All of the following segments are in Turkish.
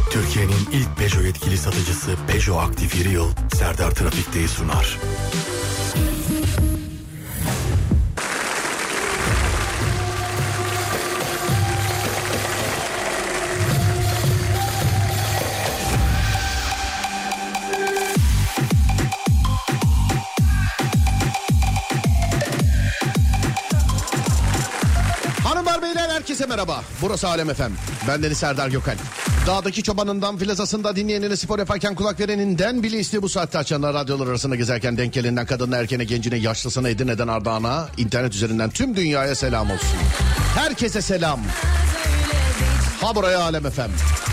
Türkiye'nin ilk Peugeot yetkili satıcısı Peugeot Aktif Real, Serdar Trafik'teyi sunar. Herkese merhaba. Burası Alem FM. Bendeniz Serdar Gökal. Dağdaki çobanından filazasında dinleyenine, spor yaparken kulak vereninden bile istiyor bu saatte açanlar, radyolar arasında gezerken denk gelinden kadınına, erkeğine, gencine, yaşlısına, Edirne'den Ardahan'a, internet üzerinden tüm dünyaya selam olsun. Herkese selam. Ha buraya Alem FM.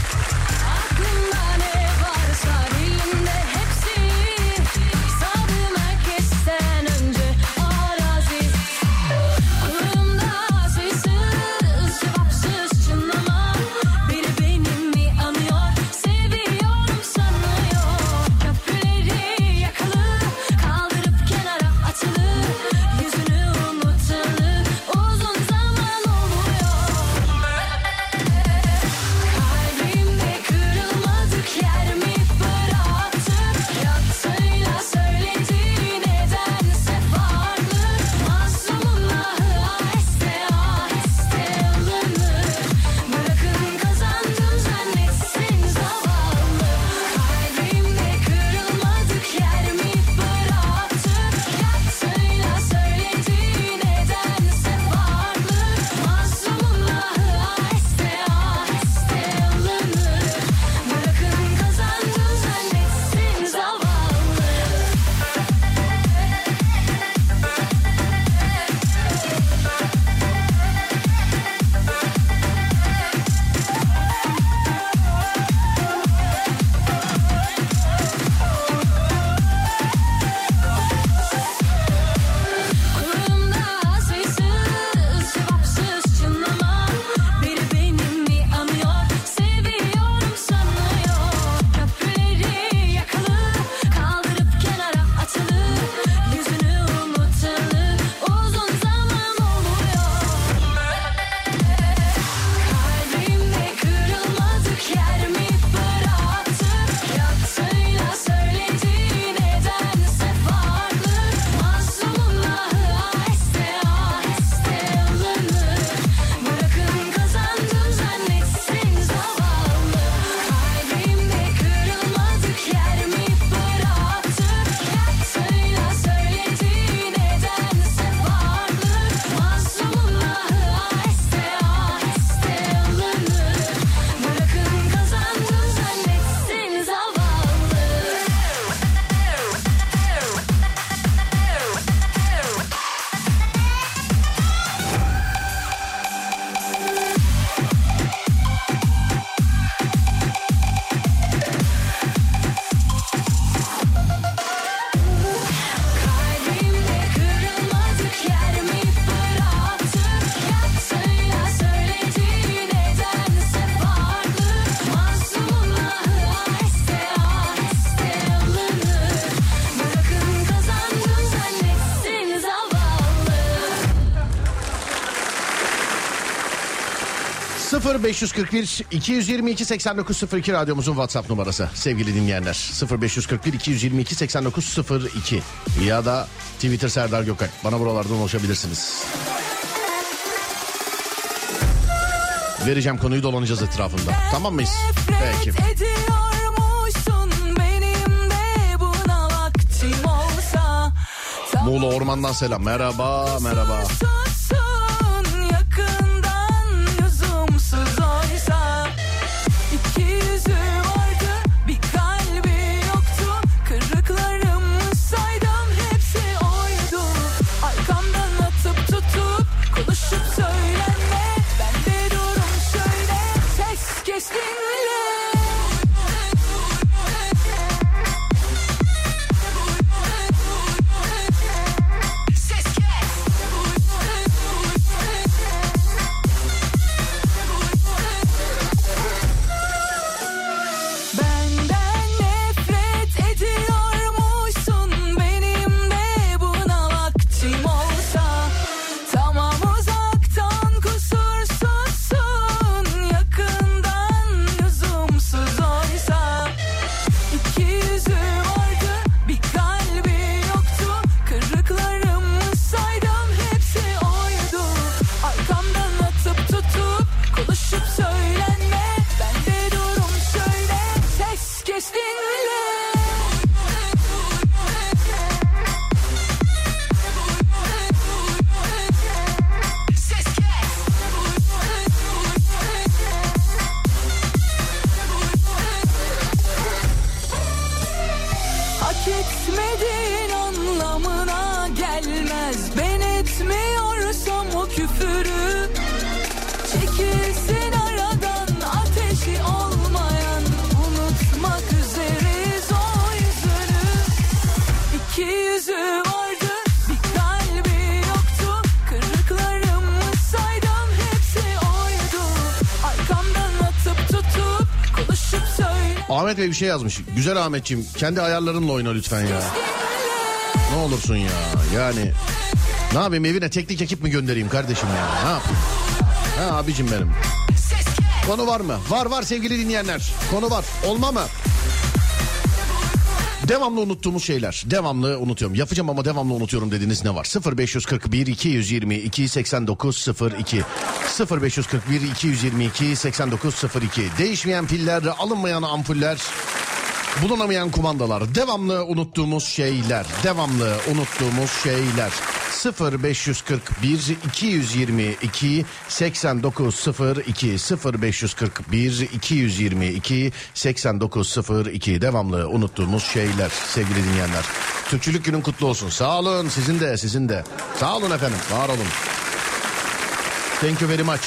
...0541 222 8902 radyomuzun WhatsApp numarası sevgili dinleyenler. 0541 222 8902 ya da Twitter Serdar Gökal. Bana buralardan ulaşabilirsiniz. Vereceğim konuyu, dolanacağız etrafında. Tamam mıyız? Peki. Muğla Orman'dan selam. Merhaba, merhaba. Ses kes. etmediğin anlamına gelmez. Ben etmiyorsam o küfürü, çekilsin aradan ateşi olmayan, unutmak üzeriz o yüzünü. İki yüzü vardı, bir kalbi yoktu, kırıklarımı saydım hepsi oydu. Arkamdan atıp tutup konuşup söyle. Ahmet Bey bir şey yazmış. Güzel Ahmetciğim, kendi ayarlarınla oyna lütfen ya. Ne olursun ya. Yani ne yapayım, evine teknik ekip mi göndereyim kardeşim ya? Ne yapayım? Ha abicim benim. Konu var mı? Var sevgili dinleyenler. Konu var. Olma mı? Devamlı unuttuğumuz şeyler. Devamlı unutuyorum. Yapacağım ama devamlı unutuyorum dediğiniz ne var? 0541 222 8902 0541 222 8902. Değişmeyen piller, alınmayan ampuller, bulunamayan kumandalar. Devamlı unuttuğumuz şeyler. 0541 222 8902 0541 222 8902. Devamlı unuttuğumuz şeyler sevgili dinleyenler. Türkçülük günün kutlu olsun. Sağ olun, sizin de. Sağ olun efendim, var olun. Thank you very much.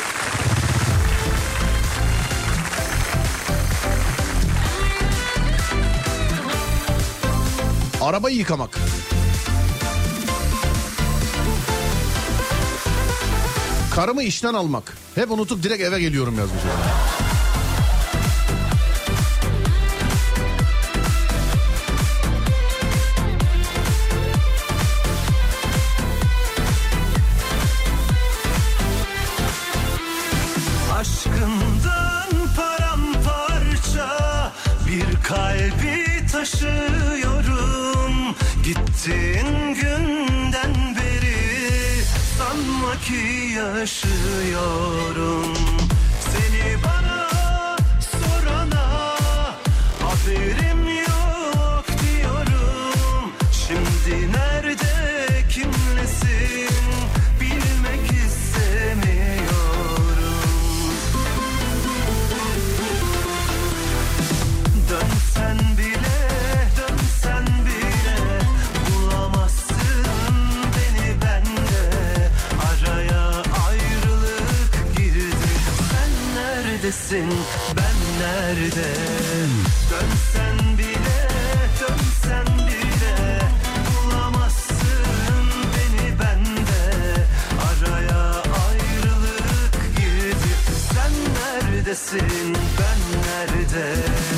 Arabayı yıkamak. Karımı işten almak. Hep unutup direkt eve geliyorum yazmış. Aşkından paramparça bir kalbi taşıyorum. Gittiğin günden beri sanma ki yaşıyorum. Seni bana sorana haberim yok diyorum. Şimdi nerede, kimlesin bilmek istemiyorum. Dönsen bile bulamazsın beni bende. Araya ayrılık girdi. Sen neredesin, ben nerede? Dönsen bile bulamazsın beni bende. Araya ayrılık girdi. Sen neredesin, ben nerede?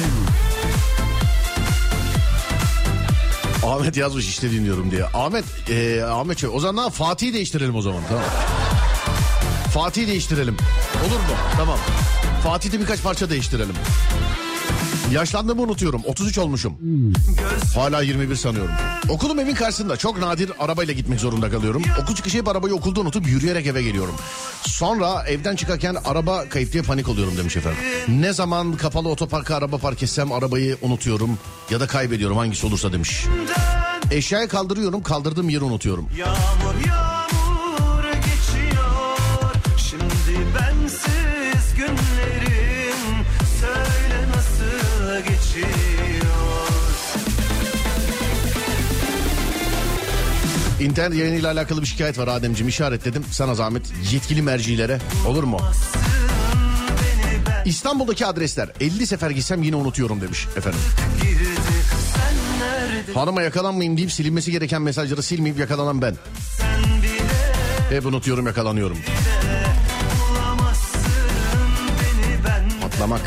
Ahmet yazmış işte dinliyorum diye. Ahmet o zaman Fatih'i değiştirelim o zaman. Tamam. Fatih'i değiştirelim. Olur mu? Tamam. Fatih'te birkaç parça değiştirelim. Yaşlandığımı unutuyorum. 33 olmuşum. Hala 21 sanıyorum. Okulum evin karşısında. Çok nadir arabayla gitmek zorunda kalıyorum. Okul çıkışı hep arabayı okulda unutup yürüyerek eve geliyorum. Sonra evden çıkarken araba kayıp diye panik oluyorum demiş efendim. Ne zaman kapalı otoparka araba park etsem arabayı unutuyorum ya da kaybediyorum, hangisi olursa demiş. Eşyayı kaldırıyorum, kaldırdığım yeri unutuyorum. Yağmur geçiyor. Şimdi bensiz günlerim söyle nasıl geçiyor. İnternet yayınıyla alakalı bir şikayet var Ademciğim, işaretledim. Sana zahmet yetkili mercilere, olur mu? İstanbul'daki adresler 50 sefer gitsem yine unutuyorum demiş efendim. Hanıma yakalanmayayım deyip silinmesi gereken mesajları silmeyip yakalanan ben. Hep unutuyorum, yakalanıyorum. Patlamak.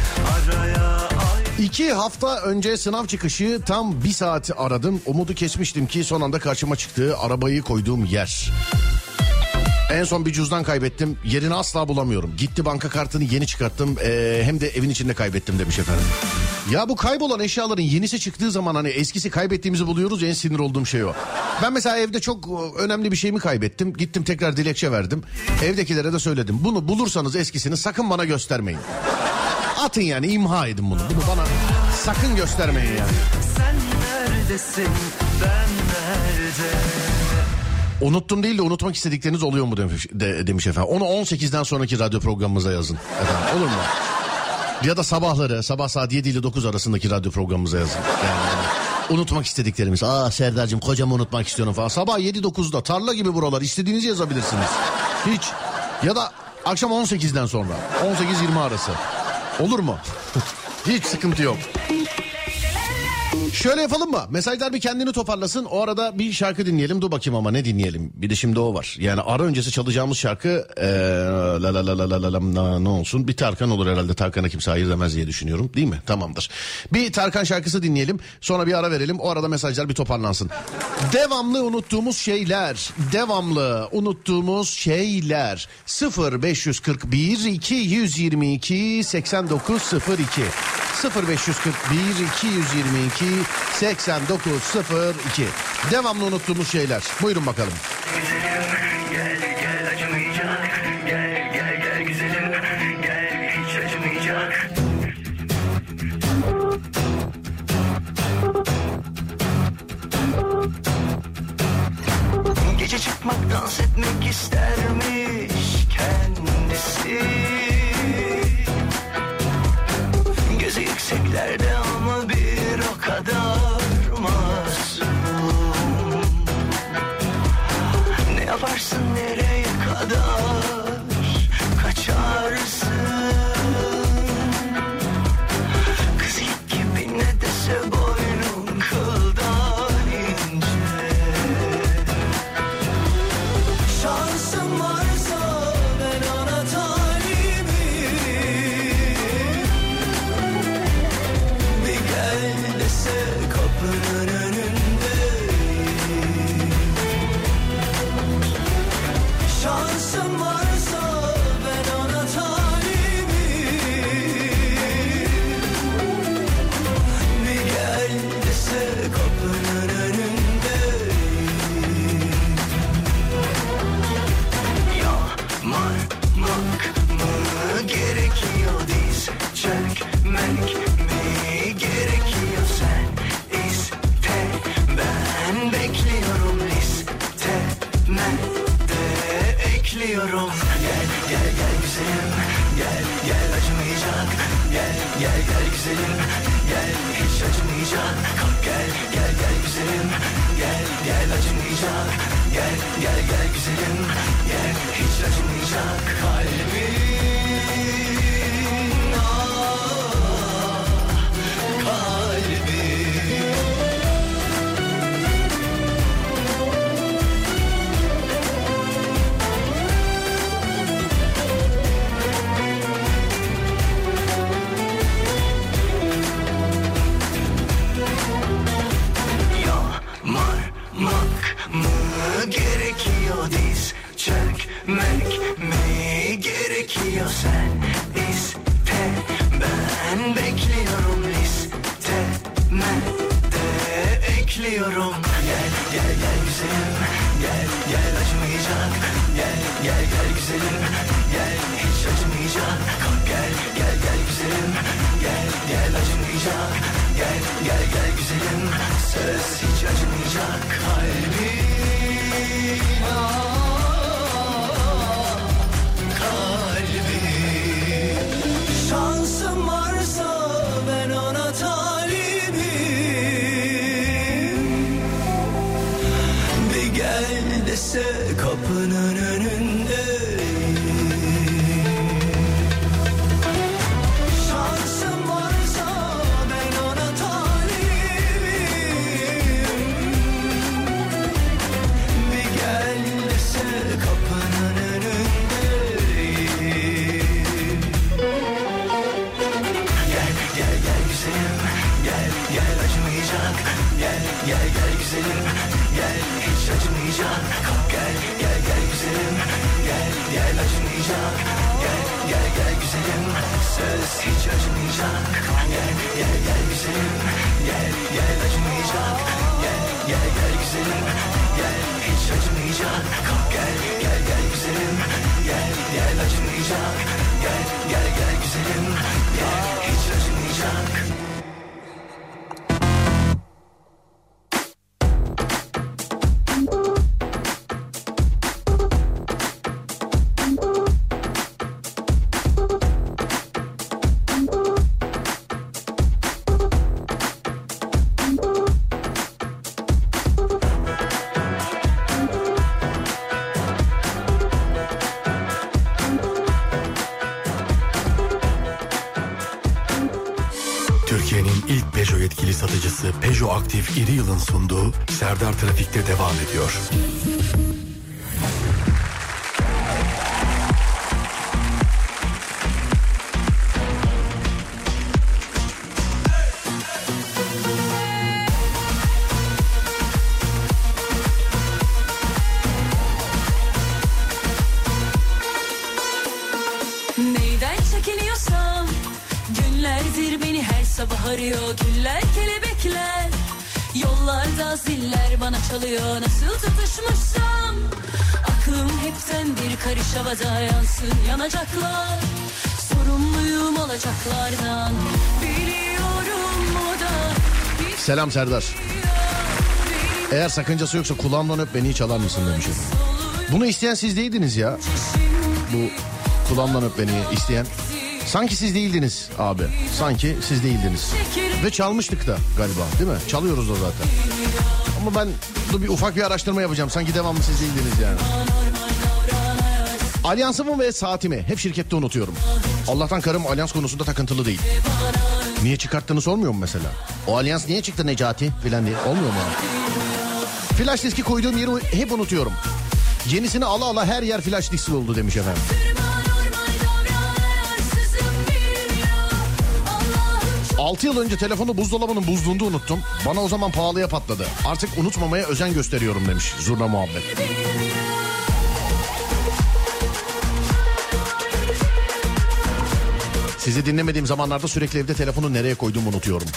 2 hafta önce sınav çıkışı tam 1 saat aradım. Umudu kesmiştim ki son anda karşıma çıktı arabayı koyduğum yer. En son bir cüzdan kaybettim. Yerini asla bulamıyorum. Gitti banka kartını yeni çıkarttım. Hem de evin içinde kaybettim demiş efendim. Ya bu kaybolan eşyaların yenisi çıktığı zaman hani eskisi kaybettiğimizi buluyoruz ya, en sinir olduğum şey o. Ben mesela evde çok önemli bir şeyimi kaybettim. Gittim tekrar dilekçe verdim. Evdekilere de söyledim. Bunu bulursanız eskisini sakın bana göstermeyin. Atın yani, imha edin bunu. Bunu bana sakın göstermeyin yani. Sen neredesin, ben nerede? Unuttum değil de unutmak istedikleriniz oluyor mu demiş efendim. Onu 18'den sonraki radyo programımıza yazın. Efendim, olur mu? Ya da sabahları, sabah saat 7 ile 9 arasındaki radyo programımıza yazın. Yani Unutmak istediklerimiz. Serdar'cığım kocamı unutmak istiyorum falan. Sabah 7-9'da tarla gibi buralar, istediğinizi yazabilirsiniz. Hiç. Ya da akşam 18'den sonra. 18-20 arası. Olur mu? Hiç sıkıntı yok. Şöyle yapalım mı? Mesajlar bir kendini toparlasın. O arada bir şarkı dinleyelim. Dur bakayım ama ne dinleyelim? Bir de şimdi o var. Yani ara öncesi çalacağımız şarkı ne olsun? Bir Tarkan olur herhalde. Tarkan'a kimse hayır demez diye düşünüyorum. Değil mi? Tamamdır. Bir Tarkan şarkısı dinleyelim. Sonra bir ara verelim. O arada mesajlar bir toparlansın. Devamlı unuttuğumuz şeyler. 0541 222 8902 0541 222 8902. Devamlı unuttuğumuz şeyler. Buyurun bakalım. Gel gel acımayacak. Gel gel gel güzelim. Gel hiç acımayacak. Gece çıkmak, dans etmek istermiş kendisi. Gözü yükseklerde ama bir o kadar masum. Ne yaparsın, nereye kadar kaçarsın? Kız ilk gibi ne dese boynun kıldan ince. Şansım varsa ben ona talibim. Bir gel dese kapının önündeyim. Şansım varsa ben ona talibim. Bir gel dese kapının önündeyim. Yapmak mı gerekiyor, diz çökmek mi gerekiyor? Sen iste, ben bekliyorum, listemde ekliyorum. Gel gel gel güzelim, gel gel acımayacak. Gel gel gel güzelim, gel hiç acımayacak. Kalk gel gel gel güzelim, gel gel acımayacak. Gel gel gel güzelim, gel hiç acımayacak. Kalbim yapmak mı gerekiyor, diz çökmek mi gerekiyor? Sen iste, ben bekliyorum, listemde ekliyorum. Gel gel gel güzelim, gel gel acımayacak. Gel gel gel güzelim, gel hiç acımayacak. Kalk gel gel gel güzelim, gel gel acımayacak. Gel gel gel güzelim, söz hiç acımayacak. Kalbim kalbim. Şansım varsa ben ona talibim. Bir gel dese kapının önündeyim. Şansım varsa ben ona talibim. Bir gel dese kapının önündeyim. Gel gel gel güzelim, gel gel acımayacak. Gel gel gel güzelim, gel hiç acımayacak. Kalk gel gel gel güzelim, gel gel acımayacak. Gel gel gel güzelim, söz hiç acımayacak. Gel gel gel güzelim, gel gel acımayacak. Gel gel gel güzelim, gel hiç acımayacak. Kalk gel gel gel güzelim, gel gel acımayacak. Gel gel gel güzelim, gel hiç acımayacak. Türkiye'nin ilk Peugeot yetkili satıcısı Peugeot Aktif İri Yıl'ın sunduğu Serdar Trafik'te devam ediyor. Sabah arıyor güller kelebekler, yollarda ziller bana çalıyor, nasıl tutuşmuşsam. Aklım hepten bir karış havada, yansın yanacaklar, sorumluyum olacaklardan, biliyorum o da. Selam Serdar. Eğer sakıncası yoksa kulağımdan öp beni, çalar mısın demişim. Bunu isteyen siz değildiniz ya. Bu kulağımdan öp beni isteyen. Sanki siz değildiniz abi. Sanki siz değildiniz. Ve çalmıştık da galiba, değil mi? Çalıyoruz da zaten. Ama ben bir ufak bir araştırma yapacağım. Sanki devamlı siz değildiniz yani. Alyansımı ve saatimi hep şirkette unutuyorum. Allah'tan karım alyans konusunda takıntılı değil. Niye çıkarttığını sormuyor mu mesela? O alyans niye çıktı Necati filan diye. Olmuyor mu abi? Flash diski koyduğum yeri hep unutuyorum. Yenisini ala ala her yer flash diski oldu demiş efendim. 6 yıl önce telefonu buzdolabının buzluğunda unuttum. Bana o zaman pahalıya patladı. Artık unutmamaya özen gösteriyorum demiş Zurna Muhabbet. Sizi dinlemediğim zamanlarda sürekli evde telefonu nereye koyduğumu unutuyorum.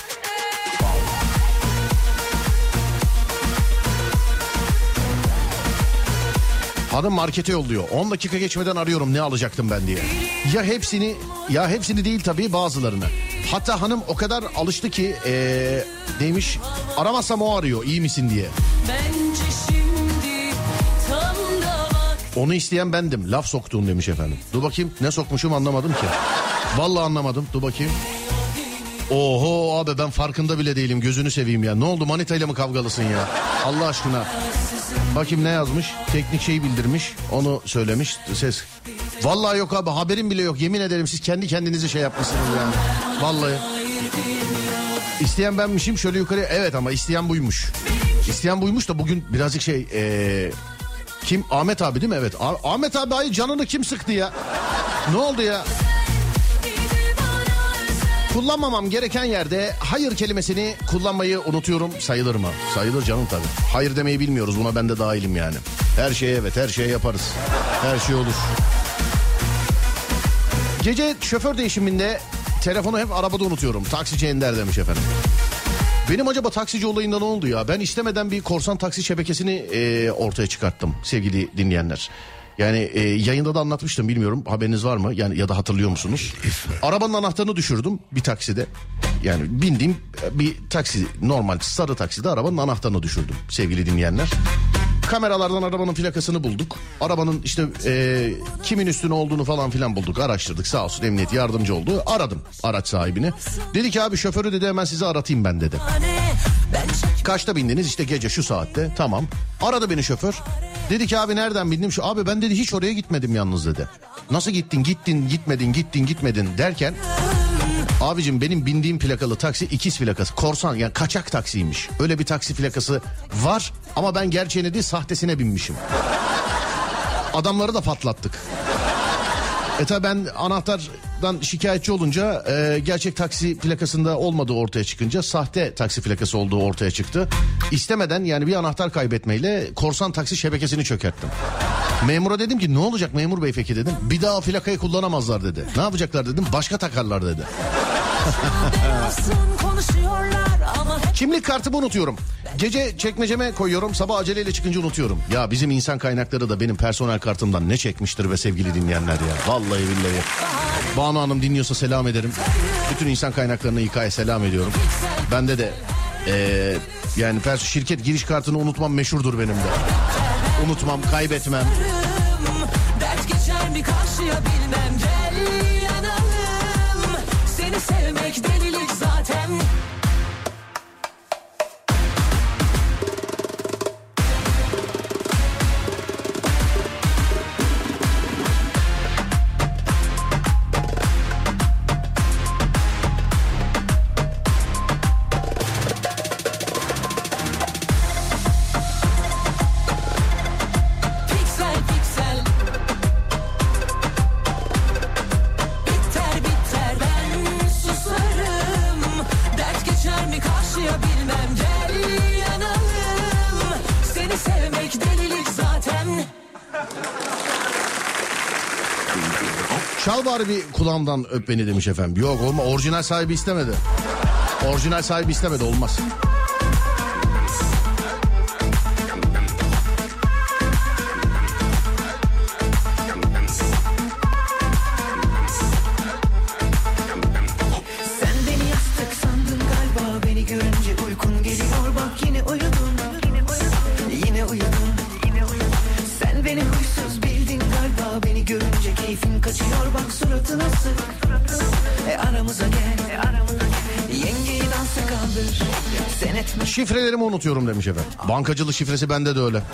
Hanım markete yolluyor. 10 dakika geçmeden arıyorum ne alacaktım ben diye. Ya hepsini değil tabii, bazılarını. Hatta hanım o kadar alıştı ki neymiş, aramazsam o arıyor iyi misin diye. Onu isteyen bendim, laf soktuğun demiş efendim. Dur bakayım ne sokmuşum, anlamadım ki. Vallahi anlamadım, dur bakayım. Oho abi, ben farkında bile değilim, gözünü seveyim ya. Ne oldu, manitayla mı kavgalısın ya Allah aşkına. Bakayım ne yazmış, teknik şeyi bildirmiş, onu söylemiş ses. Vallahi yok abi, haberim bile yok, yemin ederim siz kendi kendinizi şey yapmışsınız yani. Vallahi. İsteyen benmişim şöyle yukarıya, evet ama isteyen buymuş. İsteyen buymuş da bugün birazcık şey kim, Ahmet abi değil mi? Evet Ahmet abi, ay canını kim sıktı ya? Ne oldu ya? Kullanmamam gereken yerde hayır kelimesini kullanmayı unutuyorum, sayılır mı? Sayılır canım tabii. Hayır demeyi bilmiyoruz, buna ben de dahilim yani. Her şeye evet, her şeye yaparız. Her şey olur. Gece şoför değişiminde telefonu hep arabada unutuyorum. Taksici Ender demiş efendim. Benim acaba taksici olayında ne oldu ya? Ben istemeden bir korsan taksi şebekesini ortaya çıkarttım sevgili dinleyenler. Yani yayında da anlatmıştım, bilmiyorum haberiniz var mı? Yani ya da hatırlıyor musunuz? Arabanın anahtarını düşürdüm bir takside. Yani bindiğim bir taksi, normal sarı takside arabanın anahtarını düşürdüm sevgili dinleyenler. Kameralardan arabanın plakasını bulduk. Arabanın işte kimin üstüne olduğunu falan filan bulduk. Araştırdık, sağ olsun emniyet yardımcı oldu. Aradım araç sahibini. Dedi ki abi şoförü dedi hemen sizi aratayım ben dedi. Kaçta bindiniz? İşte gece şu saatte. Tamam. Aradı beni şoför. Dedi ki abi nereden bindim? Abi ben dedi hiç oraya gitmedim yalnız dedi. Nasıl gittin gitmedin derken... Abicim benim bindiğim plakalı taksi ikiz plakası, korsan yani kaçak taksiymiş. Öyle bir taksi plakası var ama ben gerçeğine değil sahtesine binmişim. Adamları da patlattık. Tabi ben anahtardan şikayetçi olunca gerçek taksi plakasında olmadığı ortaya çıkınca sahte taksi plakası olduğu ortaya çıktı. İstemeden yani bir anahtar kaybetmeyle korsan taksi şebekesini çökerttim. Memura dedim ki ne olacak memur bey peki dedim. Bir daha plakayı kullanamazlar dedi. Ne yapacaklar dedim, başka takarlar dedi. Kimlik kartımı unutuyorum. Gece çekmeceme koyuyorum, sabah aceleyle çıkınca unutuyorum. Ya bizim insan kaynakları da benim personel kartımdan ne çekmiştir be sevgili dinleyenler ya. Vallahi billahi. Banu Hanım dinliyorsa selam ederim. Bütün insan kaynaklarına İK'ya selam ediyorum. Bende de yani şirket giriş kartını unutmam meşhurdur benim de. Unutmam, kaybetmem. Dert geçer mi karşıya bilmem, gel yanalım. Seni sevmek delilik zaten. sevmem, gel yanalım. Seni sevmek delilik zaten. Çal bari bir kulağımdan öp beni demiş efendim. Yok olma, orijinal sahibi istemedi. Orijinal sahibi istemedi, olmaz. Sen beni yastık sandın galiba, beni görünce uykun geliyor, bak yine uyudun, yine uyudun. Sen beni huysuz bildin galiba, beni görünce keyfin kaçıyor, bak suratı nasıl. Aramıza gel, yengeyi dansa kaldır. Sen etme. Şifrelerimi unutuyorum demiş efendim. Bankacılık şifresi bende de öyle.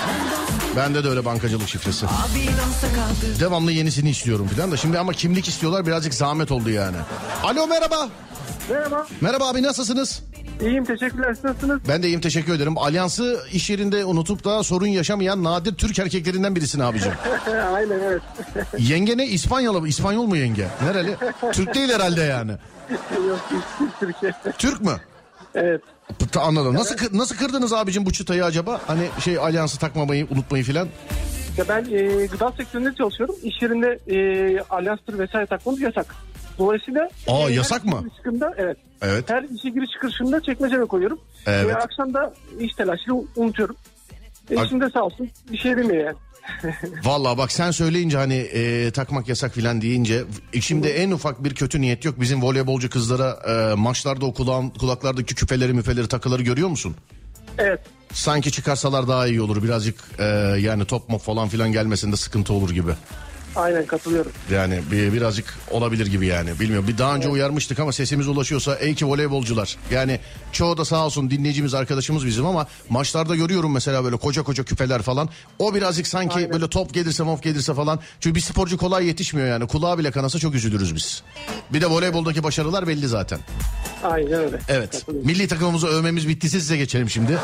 Bende de öyle bankacılık şifresi. Abi dansa kaldır. Devamlı yenisini istiyorum filan da şimdi ama kimlik istiyorlar, birazcık zahmet oldu yani. Alo, merhaba. Merhaba. Merhaba abi, nasılsınız? İyiyim, teşekkürler. Siz nasılsınız? Ben de iyiyim, teşekkür ederim. Alyansı iş yerinde unutup da sorun yaşamayan nadir Türk erkeklerinden birisin abicim. Aynen, evet. Yenge ne, İspanyalı mı? İspanyol mu yenge? Nereli? Türk değil herhalde yani. Yok, Türkiye. Türk mü? Evet. Anladım. Nasıl kırdınız abicim bu çıtayı acaba? Hani alyansı takmamayı, unutmayı filan. Ya ben gıda sektöründe çalışıyorum. İş yerinde alyanstır vesaire takmamız yasak. Dolayısıyla yasak mı? Çıkımda, evet. Evet. Her işe giriş çıkışında çekmeceme koyuyorum. Evet. Akşam da iş telaşıyla unutuyorum. Eşim de sağ olsun bir şey demiyor yani. Vallahi bak, sen söyleyince hani takmak yasak filan deyince şimdi en ufak bir kötü niyet yok. Bizim voleybolcu kızlara maçlarda o kulaklardaki küpeleri müfeleri takıları görüyor musun? Evet. Sanki çıkarsalar daha iyi olur birazcık, yani top mop falan filan gelmesinde sıkıntı olur gibi. Aynen, katılıyorum. Yani birazcık olabilir gibi yani. Bilmiyorum, bir daha önce uyarmıştık ama sesimiz ulaşıyorsa ey ki voleybolcular. Yani çoğu da sağ olsun dinleyicimiz, arkadaşımız bizim ama maçlarda görüyorum mesela böyle koca koca küpeler falan. O birazcık sanki aynen. Böyle top gelirse falan. Çünkü bir sporcu kolay yetişmiyor yani. Kulağı bile kanasa çok üzülürüz biz. Bir de voleyboldaki başarılar belli zaten. Aynen öyle. Evet. Milli takımımızı övmemiz bittiyse size geçelim şimdi.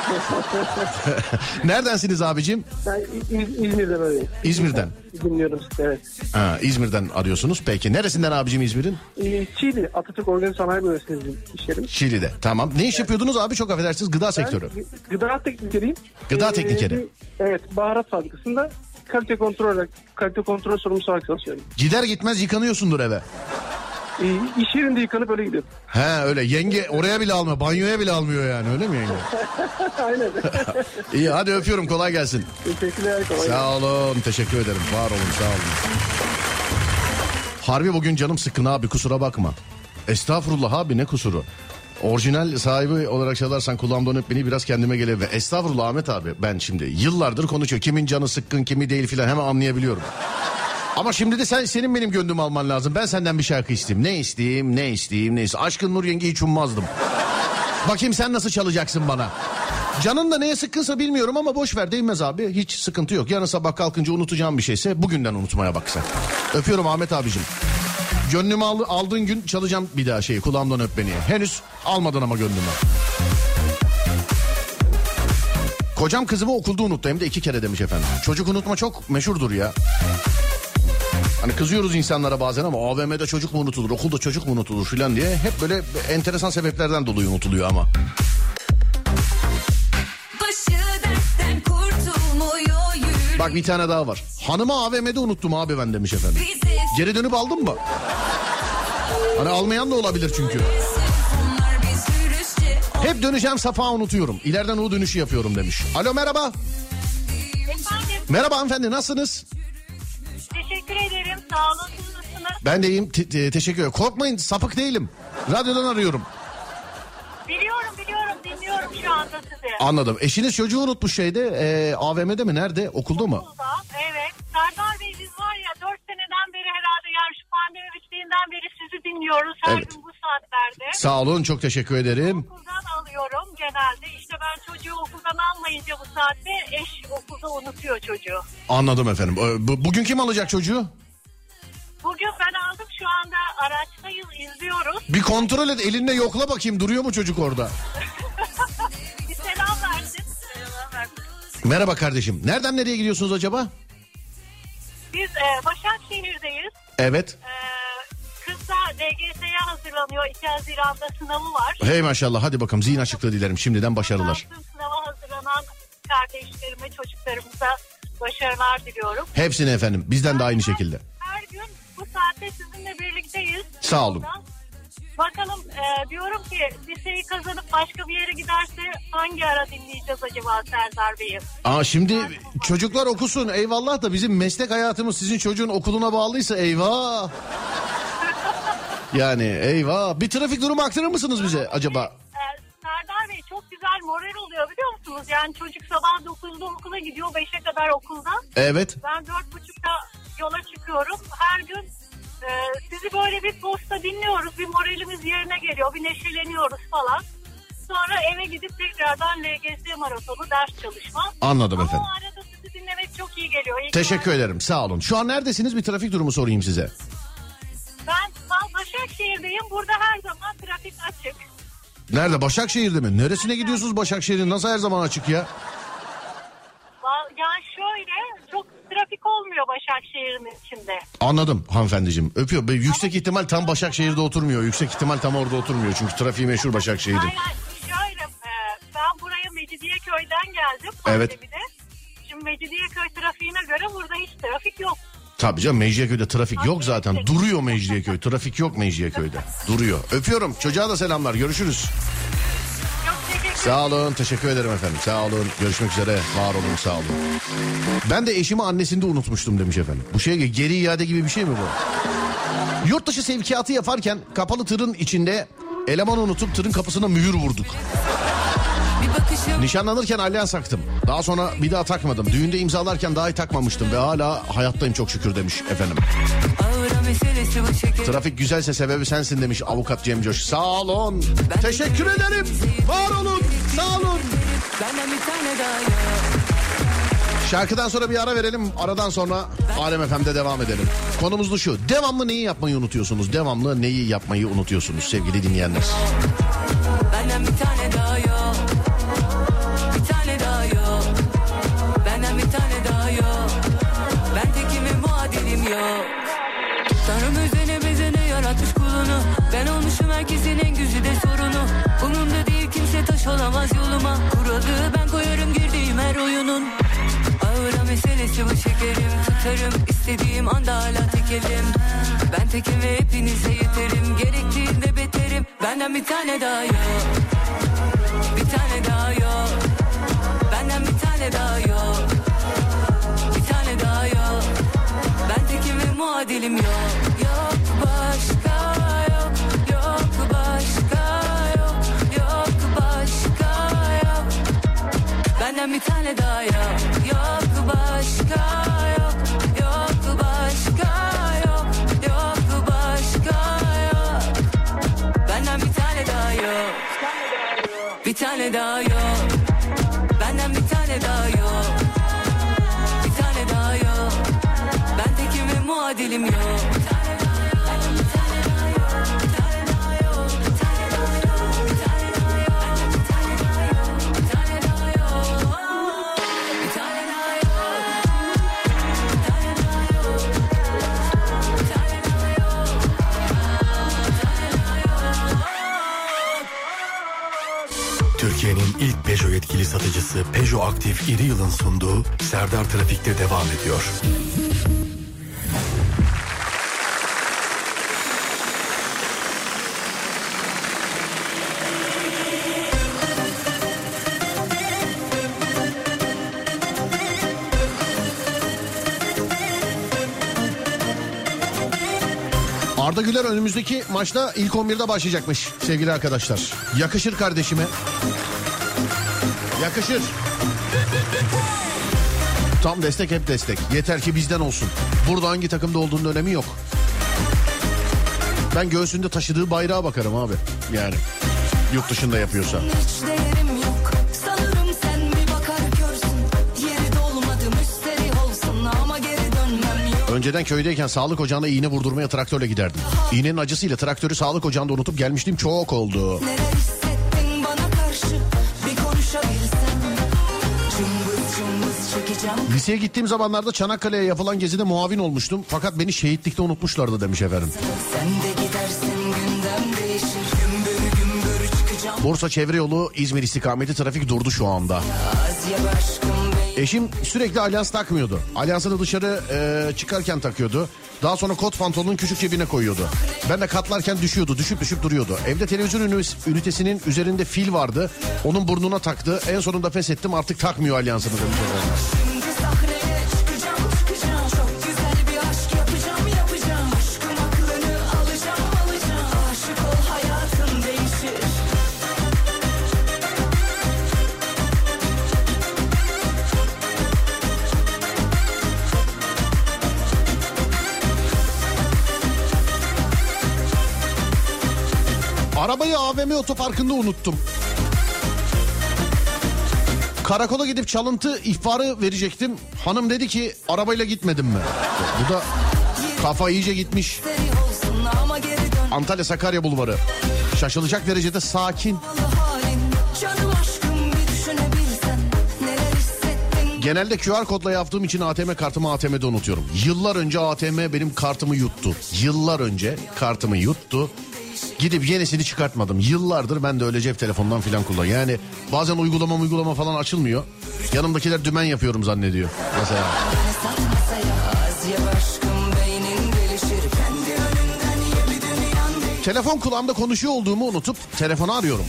Neredensiniz abicim? Ben İzmir'den öyleyim. İzmir'den. Dinliyorum sizi, evet. Ha, İzmir'den arıyorsunuz. Peki neresinden abicim İzmir'in? Çiğli, Atatürk Organize Sanayi Bölgesi'nin iş yerim. Çiğli'de. Tamam. Ne iş yapıyordunuz abi? Çok affedersiniz. Gıda sektörü. Gıda teknikeriyim. Gıda teknikeri. Evet, baharat fabrikasında kalite kontrol sorumlusu olarak çalışıyorum. Gider gitmez yıkanıyorsundur eve. İş yerinde yıkanıp öyle gidiyorum. He öyle. Yenge oraya bile almıyor. Banyoya bile almıyor yani. Öyle mi yenge? Aynen. İyi, hadi öpüyorum. Kolay gelsin. Teşekkürler. Sağ olun. Teşekkür ederim. Var olun. Sağ olun. Harbi bugün canım sıkkın abi. Kusura bakma. Estağfurullah abi, ne kusuru? Orijinal sahibi olarak çalarsan kulağımdan öp beni, biraz kendime gelebilir. Estağfurullah Ahmet abi. Ben şimdi yıllardır konuşuyor. Kimin canı sıkkın, kimi değil filan hemen anlayabiliyorum. Ama şimdi de senin benim gönlümü alman lazım. Ben senden bir şarkı isteyeyim. Ne isteyeyim. Aşkın Nur Yenge hiç ummazdım. Bakayım sen nasıl çalacaksın bana. Canın da neye sıkkınsa bilmiyorum ama boş ver, değmez abi. Hiç sıkıntı yok. Yarın sabah kalkınca unutacağım bir şeyse bugünden unutmaya bak sen. Öpüyorum Ahmet abicim. Gönlümü aldığın gün çalacağım bir daha kulağımdan öp beni. Henüz almadın ama gönlümü. Kocam kızımı okulda unuttu, hem de 2 kere demiş efendim. Çocuk unutma çok meşhurdur ya. Hani kızıyoruz insanlara bazen ama AVM'de çocuk mu unutulur, okulda çocuk mu unutulur filan diye. Hep böyle enteresan sebeplerden dolayı unutuluyor ama. Bak bir tane daha var. Hanımı AVM'de unuttum abi ben demiş efendim. Geri dönüp aldın mı? Hani almayan da olabilir çünkü. Hep döneceğim safa unutuyorum. İleriden o dönüşü yapıyorum demiş. Alo, merhaba. Efendim? Merhaba hanımefendi, nasılsınız? Teşekkür ederim. Sağ olun. Siz nasılsınız? Ben de iyiyim. Teşekkür ederim. Korkmayın, sapık değilim. Radyodan arıyorum. Biliyorum. Dinliyorum şu anda sizi. Anladım. Eşiniz çocuğu unutmuş AVM'de mi? Nerede? Okulda mı? Okulda. Evet. Serdar Bey, biz var ya 4 seneden beri herhalde, yani şu pandemi bittiğinden beri sizi dinliyoruz. Her Evet. gün bu saatlerde. Sağ olun, çok teşekkür ederim. Okuldan alıyorum genelde. İşte ben çocuğu okuldan almayınca bu saatte eş okulda unutuyor çocuğu. Anladım efendim. Bugün kim alacak çocuğu? Bugün ben aldım, şu anda araçtayız, izliyoruz. Bir kontrol et, elinde yokla bakayım, duruyor mu çocuk orada? Bir selam versin. Merhaba kardeşim. Nereden nereye gidiyorsunuz acaba? Biz Başakşehir'deyiz. Evet. Kızlar LGS'ye hazırlanıyor. 2 Haziran'da sınavı var. Hey maşallah, hadi bakalım, zihin açıklığı dilerim şimdiden, başarılar. Sınava hazırlanan kardeşlerime, çocuklarımıza başarılar diliyorum. Hepsine efendim, bizden de aynı şekilde. Her gün bu saatte sizinle birlikteyiz. Sağ olun. Bakalım diyorum ki liseyi kazanıp başka bir yere giderse hangi ara dinleyeceğiz acaba Serdar Bey'i? Şimdi çocuklar okusun eyvallah da bizim meslek hayatımız sizin çocuğun okuluna bağlıysa eyvah. Yani eyvah. Bir trafik durumu aktarır mısınız bize acaba? Serdar Bey, çok güzel moral oluyor biliyor musunuz? Yani çocuk sabah 9'da okula gidiyor, 5'e kadar okulda. Evet. Ben 4.30'da yola çıkıyorum. Her gün sizi böyle bir posta dinliyoruz. Bir moralimiz yerine geliyor. Bir neşeleniyoruz falan. Sonra eve gidip tekrardan LGS maratonu ders çalışma. Anladım ama efendim. O arada sizi dinlemek çok iyi geliyor. Teşekkür ederim, sağ olun. Şu an neredesiniz, bir trafik durumu sorayım size. Ben Başakşehir'deyim. Burada her zaman trafik açık. Nerede, Başakşehir'de mi? Neresine gidiyorsunuz Başakşehir'in, nasıl her zaman açık ya? Yani şöyle, çok trafik olmuyor Başakşehir'in içinde. Anladım hanımefendiciğim, öpüyor. Yüksek ihtimal tam Başakşehir'de oturmuyor. Yüksek ihtimal tam orada oturmuyor. Çünkü trafiği meşhur Başakşehir'in. Hayır, şöyle, ben buraya Mecidiyeköy'den geldim. Evet. Pandemide. Şimdi Mecidiyeköy trafiğine göre burada hiç trafik yok. Tabii canım, Mecidiyeköy'de trafik yok zaten. Duruyor Mecidiyeköy. Trafik yok Mecidiyeköy'de. Duruyor. Öpüyorum. Çocuğa da selamlar. Görüşürüz. Sağ olun. Teşekkür ederim efendim. Sağ olun. Görüşmek üzere. Var olun. Sağ olun. Ben de eşimi annesinde unutmuştum demiş efendim. Bu şey geri iade gibi bir şey mi bu? Yurt dışı sevkiyatı yaparken kapalı tırın içinde elemanı unutup tırın kapısına mühür vurduk. Nişanlanırken alyans taktım. Daha sonra bir daha takmadım. Düğünde imzalarken dahi takmamıştım ve hala hayattayım çok şükür demiş efendim. Trafik güzelse sebebi sensin demiş avukat Cem Coş. Sağ olun. Teşekkür ederim. Var olun. Sağ olun. Şarkıdan sonra bir ara verelim. Aradan sonra Alem FM'de devam edelim. Konumuz da şu. Devamlı neyi yapmayı unutuyorsunuz? Devamlı neyi yapmayı unutuyorsunuz sevgili dinleyenler? Benden bir tane daha yok. Bir tane daha yok. Benden bir tane daha yok. Ben tekimi muadilim yok. Tanrım üzerine bezene yaratmış kulunu. Ben olmuşum herkesin en güzide sorunu. Umurumda değil kimse taş olamaz yoluma. Kuralı ben koyarım girdiğim her oyunun. Ağıra meselesi bu şekerim. Tutarım istediğim anda hala tekelim. Ben tekim ve hepinize yeterim. Gerektiğinde beterim. Benden bir tane daha yok. Bir tane daha yok. Benden bir tane daha yok. Bir tane daha yok. Ben tekim ve muadilim yok. Yok başka yok. Yok başka yok. Yok başka yok. Benden bir tane daha yok. Yok başka yok. Yok başka yok. Yok başka yok. Benden bir tane daha yok. Bir tane daha yok. Benden bir tane daha yok. Bir tane daha yok. Ben tekim ve muadilim yok. Türkiye'nin ilk Peugeot yetkili satıcısı Peugeot Aktif İri Yıl'ın sunduğu Serdar Trafik'te devam ediyor. Arda Güler önümüzdeki maçta ilk 11'de başlayacakmış sevgili arkadaşlar. Yakışır kardeşime. Yakışır. Tam destek, hep destek. Yeter ki bizden olsun. Burada hangi takımda olduğunun önemi yok. Ben göğsünde taşıdığı bayrağa bakarım abi. Yani yurt dışında yapıyorsa. Önceden köydeyken sağlık ocağına iğne vurdurmaya traktörle giderdim. İğnenin acısıyla traktörü sağlık ocağında unutup gelmiştim, çok oldu. Neler hissettin bana karşı bir konuşabilsem. Cımbız cımbız çekeceğim. Liseye gittiğim zamanlarda Çanakkale'ye yapılan gezide muavin olmuştum. Fakat beni şehitlikte unutmuşlardı demiş efendim. Sen de gidersin Bursa Çevre Yolu İzmir istikameti trafik durdu şu anda. Eşim sürekli Alyans takmıyordu. Alyansını dışarı çıkarken takıyordu. Daha sonra kot pantolonun küçük cebine koyuyordu. Ben de katlarken düşüyordu, düşüp duruyordu. Evde televizyon ünitesinin üzerinde fil vardı. Onun burnuna taktı. En sonunda feshettim, artık takmıyor alyansını demiş. Arabayı AVM otoparkında unuttum. Karakola gidip çalıntı ihbarı verecektim. Hanım dedi ki arabayla gitmedim mi? Bu da kafa iyice gitmiş. Antalya Sakarya Bulvarı. Şaşılacak derecede sakin. Genelde QR kodla yaptığım için ATM kartımı ATM'de unutuyorum. Yıllar önce ATM benim kartımı yuttu. Yıllar önce kartımı yuttu. Gidip yenisini çıkartmadım. Yıllardır ben de öyle cep telefonundan falan kullanıyorum. Yani bazen uygulama falan açılmıyor. Yanımdakiler dümen yapıyorum zannediyor. Mesela. Telefon kulağımda konuşuyor olduğumu unutup telefonu arıyorum.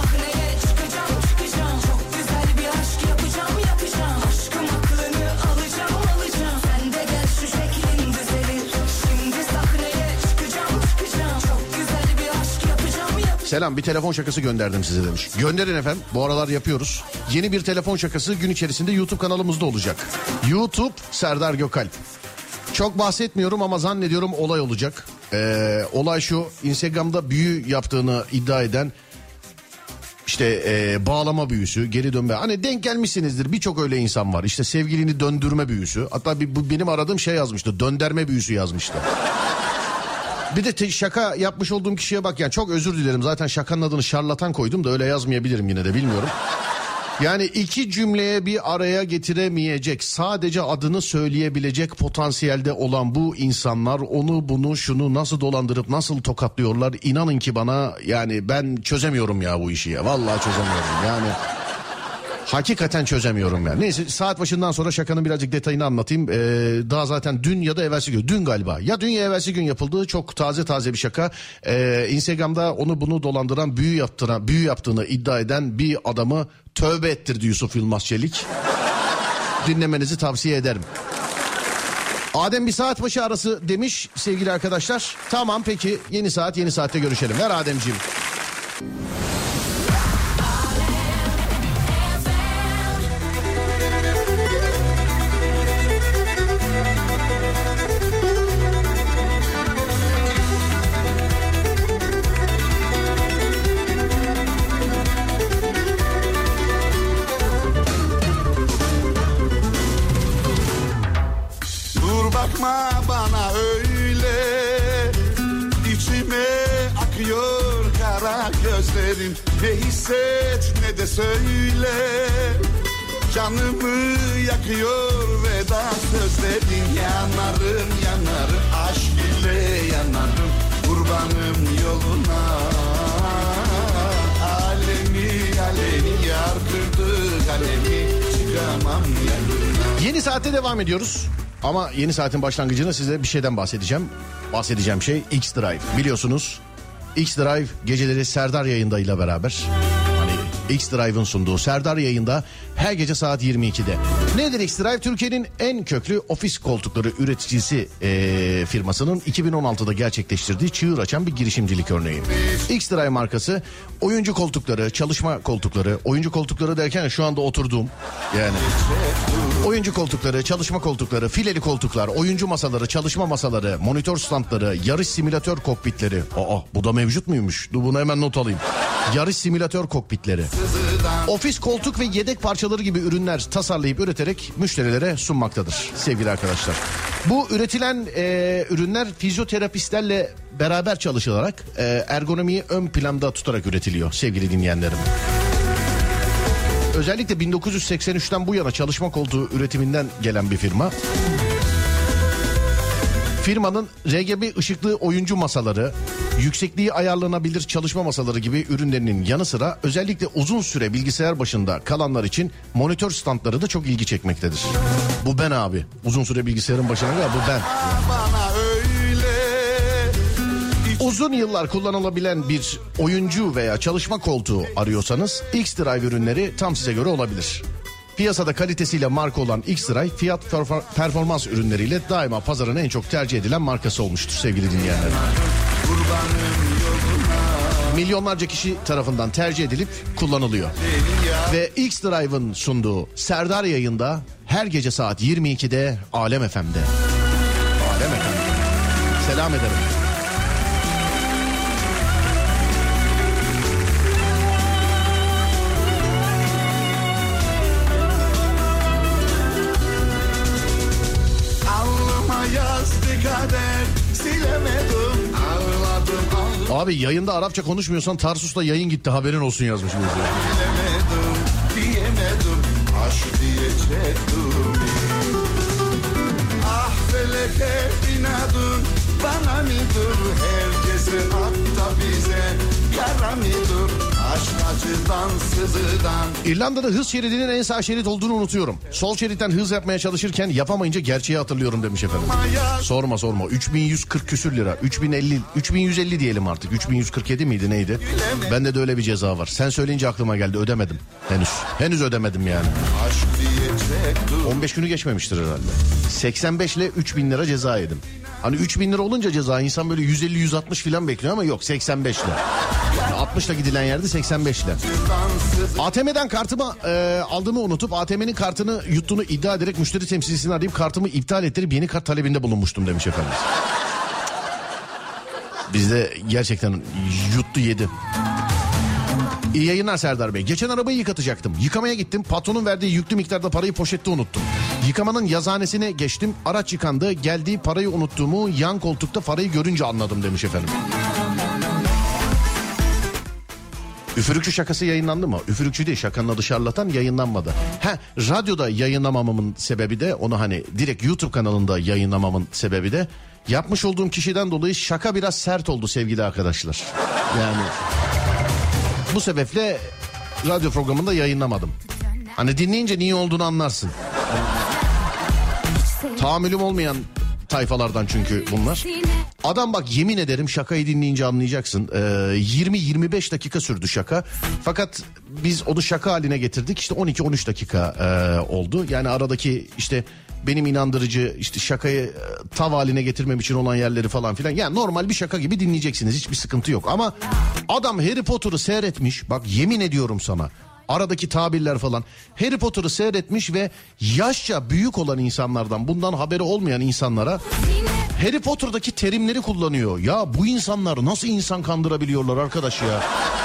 Selam, bir telefon şakası gönderdim size demiş. Gönderin efendim, bu aralar yapıyoruz. Yeni bir telefon şakası gün içerisinde YouTube kanalımızda olacak. YouTube Serdar Gökalp. Çok bahsetmiyorum ama zannediyorum olay olacak. Olay şu: Instagram'da büyü yaptığını iddia eden bağlama büyüsü, geri dönme. Hani denk gelmişsinizdir, birçok öyle insan var. İşte sevgilini döndürme büyüsü. Hatta benim aradığım şey yazmıştı, dönderme büyüsü yazmıştı. Bir de şaka yapmış olduğum kişiye bak, yani çok özür dilerim. Zaten şakanın adını şarlatan koydum da öyle yazmayabilirim, yine de bilmiyorum. Yani iki cümleye bir araya getiremeyecek, sadece adını söyleyebilecek potansiyelde olan bu insanlar onu bunu şunu nasıl dolandırıp nasıl tokatlıyorlar, inanın ki bana, yani ben çözemiyorum ya bu işi ya. Vallahi çözemiyorum yani. Hakikaten çözemiyorum yani. Neyse, saat başından sonra şakanın birazcık detayını anlatayım. Daha zaten dün ya da evvelsi gün. Dün galiba. Ya dün ya evvelsi gün yapıldığı çok taze bir şaka. Instagram'da onu bunu dolandıran, büyü yaptığını iddia eden bir adamı tövbe ettirdi Yusuf Yılmaz Çelik. Dinlemenizi tavsiye ederim. Adem bir saat başı arası demiş sevgili arkadaşlar. Tamam peki, yeni saatte görüşelim. Ver Ademciğim. Bakma bana öyle, içime akıyor kara gözlerin. Ne hisset ne de söyle, canımı yakıyor veda sözlerin. Yanarım aşk ile yanarım, kurbanım yoluna. Alemi yar kırdı kalemi, çıkamam yanına. Yeni saatte devam ediyoruz. Ama yeni saatin başlangıcında size bir şeyden bahsedeceğim. Bahsedeceğim şey X-Drive. Biliyorsunuz X-Drive geceleri Serdar Yayında beraber. Hani X-Drive'ın sunduğu Serdar Yayında her gece saat 22'de. Nedir X-Drive? Türkiye'nin en köklü ofis koltukları üreticisi firmasının 2016'da gerçekleştirdiği çığır açan bir girişimcilik örneği. X-Drive markası oyuncu koltukları, çalışma koltukları, oyuncu koltukları derken şu anda oturduğum yani oyuncu koltukları, çalışma koltukları, fileli koltuklar, oyuncu masaları, çalışma masaları, monitör standları, yarış simülatör kokpitleri. Bu da mevcut muymuş? Dur bunu hemen not alayım. Yarış simülatör kokpitleri. Ofis koltuk ve yedek parçaları gibi ürünler tasarlayıp üreterek müşterilere sunmaktadır sevgili arkadaşlar. Bu üretilen ürünler fizyoterapistlerle beraber çalışılarak ergonomiyi ön planda tutarak üretiliyor sevgili dinleyenlerim. Özellikle 1983'ten bu yana çalışma koltuğu üretiminden gelen bir firma. Firmanın RGB ışıklı oyuncu masaları, Yüksekliği ayarlanabilir çalışma masaları gibi ürünlerinin yanı sıra özellikle uzun süre bilgisayar başında kalanlar için monitör standları da çok ilgi çekmektedir. Bu ben abi. Uzun süre bilgisayarın başına gel, bu ben. Bana öyle. Uzun yıllar kullanılabilen bir oyuncu veya çalışma koltuğu arıyorsanız X-Drive ürünleri tam size göre olabilir. Piyasada kalitesiyle marka olan X-Drive fiyat performans ürünleriyle daima pazarın en çok tercih edilen markası olmuştur sevgili dinleyenler. Milyonlarca kişi tarafından tercih edilip kullanılıyor. Ve X-Drive'ın sunduğu Serdar Yayında her gece saat 22'de Alem FM'de. Alem FM'de. Selam ederim. Silemedim, ağladım. Abi yayında Arapça konuşmuyorsan Tarsus'ta yayın gitti, haberin olsun yazmış. Bilemedim, diyemedim, aşk diyecektim. Ah feleke inadın, bana mıdır? Herkesin hatta bize yara mıdır? Aşk acıdan, sızıdan. İrlanda'da hız şeridinin en sağ şerit olduğunu unutuyorum. Sol şeritten hız yapmaya çalışırken yapamayınca gerçeği hatırlıyorum demiş efendim. Sorma. 3140 küsür lira. 3150 diyelim artık. 3147 miydi neydi? Bende de öyle bir ceza var. Sen söyleyince aklıma geldi, ödemedim. Henüz ödemedim yani. 15 günü geçmemiştir herhalde. 85 ile 3000 lira ceza yedim. Hani 3000 lira olunca ceza insan böyle 150-160 falan bekliyor ama yok, 85 ile. Yani 60 ile gidilen yerde 85 ile. ATM'den kartımı aldığımı unutup ATM'nin kartını yuttuğunu iddia ederek müşteri temsilcisini arayıp kartımı iptal ettirip yeni kart talebinde bulunmuştum demiş efendim. Bizde gerçekten yuttu yedi. İyi yayınlar Serdar Bey. Geçen arabayı yıkatacaktım. Yıkamaya gittim. Patronun verdiği yüklü miktarda parayı poşette unuttum. Yıkamanın yazıhanesine geçtim. Araç yıkandı. Geldiği parayı unuttuğumu yan koltukta parayı görünce anladım demiş efendim. Üfürükçü şakası yayınlandı mı? Üfürükçü değil, şakanın adı şarlatan, yayınlanmadı. Radyoda yayınlamamamın sebebi de, onu hani direkt YouTube kanalında yayınlamamın sebebi de yapmış olduğum kişiden dolayı şaka biraz sert oldu sevgili arkadaşlar. Yani bu sebeple radyo programında yayınlamadım. Hani dinleyince niye olduğunu anlarsın. Tahammülüm olmayan tayfalardan çünkü bunlar. Adam bak, yemin ederim şakayı dinleyince anlayacaksın. 20-25 dakika sürdü şaka. Fakat biz onu şaka haline getirdik. İşte 12-13 dakika oldu. Yani aradaki işte benim inandırıcı işte şakayı tav haline getirmem için olan yerleri falan filan. Yani normal bir şaka gibi dinleyeceksiniz. Hiçbir sıkıntı yok. Ama adam Harry Potter'ı seyretmiş. Bak yemin ediyorum sana. Aradaki tabirler falan. Harry Potter'ı seyretmiş ve yaşça büyük olan insanlardan, bundan haberi olmayan insanlara Harry Potter'daki terimleri kullanıyor. Ya bu insanlar nasıl insan kandırabiliyorlar arkadaş ya?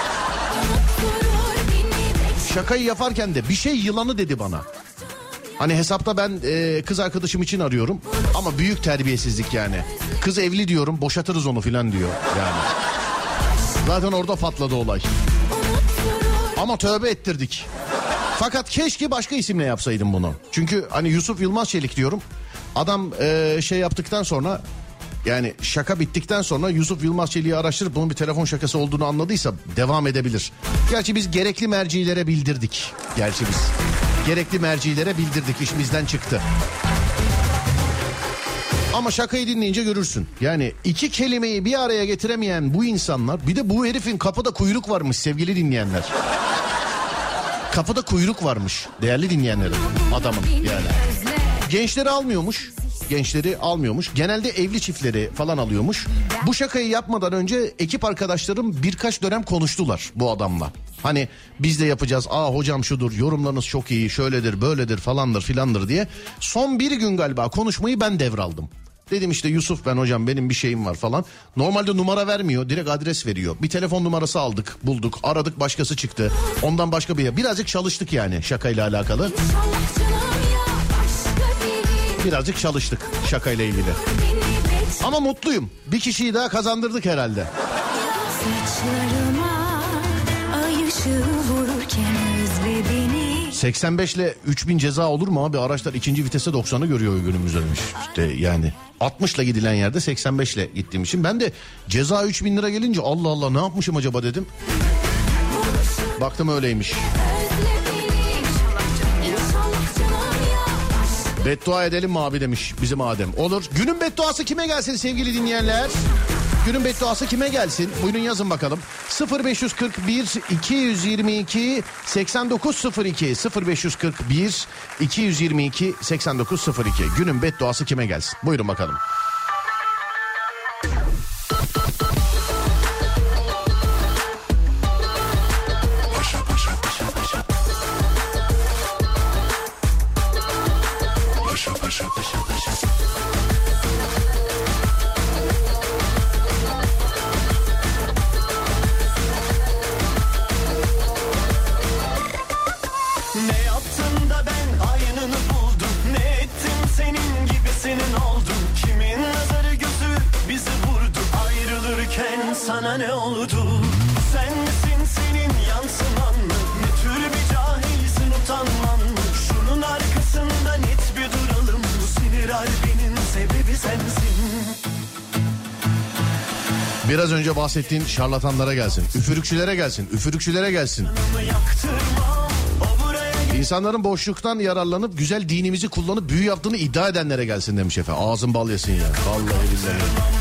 Şakayı yaparken de bir şey yılanı dedi bana. Hani hesapta ben kız arkadaşım için arıyorum ama büyük terbiyesizlik yani. Kız evli diyorum, boşatırız onu filan diyor yani. Zaten orada patladı olay. Ama tövbe ettirdik. Fakat keşke başka isimle yapsaydım bunu. Çünkü hani Yusuf Yılmaz Çelik diyorum. Adam şey yaptıktan sonra, yani şaka bittikten sonra Yusuf Yılmaz Çelik'i araştırıp bunun bir telefon şakası olduğunu anladıysa devam edebilir. Gerçi biz gerekli mercilere bildirdik. Gerekli mercilere bildirdik, işimizden çıktı. Ama şakayı dinleyince görürsün. Yani iki kelimeyi bir araya getiremeyen bu insanlar, bir de bu herifin kapıda kuyruk varmış sevgili dinleyenler. Kapıda kuyruk varmış değerli dinleyenlerim, adamın yani. Gençleri almıyormuş. Genelde evli çiftleri falan alıyormuş. Bu şakayı yapmadan önce ekip arkadaşlarım birkaç dönem konuştular bu adamla. Hani biz de yapacağız. Hocam şudur, yorumlarınız çok iyi, şöyledir, böyledir, falandır filandır diye. Son bir gün galiba konuşmayı ben devraldım. Dedim işte Yusuf ben hocam, benim bir şeyim var falan. Normalde numara vermiyor, direkt adres veriyor. Bir telefon numarası aldık, bulduk, aradık, başkası çıktı. Ondan başka bir yer. Birazcık çalıştık yani şakayla alakalı. Birazcık çalıştık şakayla ilgili. Ama mutluyum. Bir kişiyi daha kazandırdık herhalde. 85 ile 3000 ceza olur mu abi? Araçlar ikinci vitese 90'ı görüyor günümüzde demiş. İşte yani 60 ile gidilen yerde 85 ile gittiğim için. Ben de ceza 3000 lira gelince Allah Allah ne yapmışım acaba dedim. Baktım öyleymiş. Beddua edelim mi abi demiş bizim Adem. Olur. Günün bedduası kime gelsin sevgili dinleyenler? Günün bedduası kime gelsin? Buyurun yazın bakalım. 0541 222 8902 0541 222 8902. Günün bedduası kime gelsin? Buyurun bakalım. Sana ne oldu? Sen misin senin yansıman mı? Ne tür bir cahilsin utanman mı? Şunun arkasında net bir duralım. Bu sinir harbinin sebebi sensin. Biraz önce bahsettiğin şarlatanlara gelsin. Üfürükçülere gelsin. Üfürükçülere gelsin. İnsanların boşluktan yararlanıp güzel dinimizi kullanıp büyü yaptığını iddia edenlere gelsin demiş efendim. Ağzın bal yesin ya. Vallahi billahi.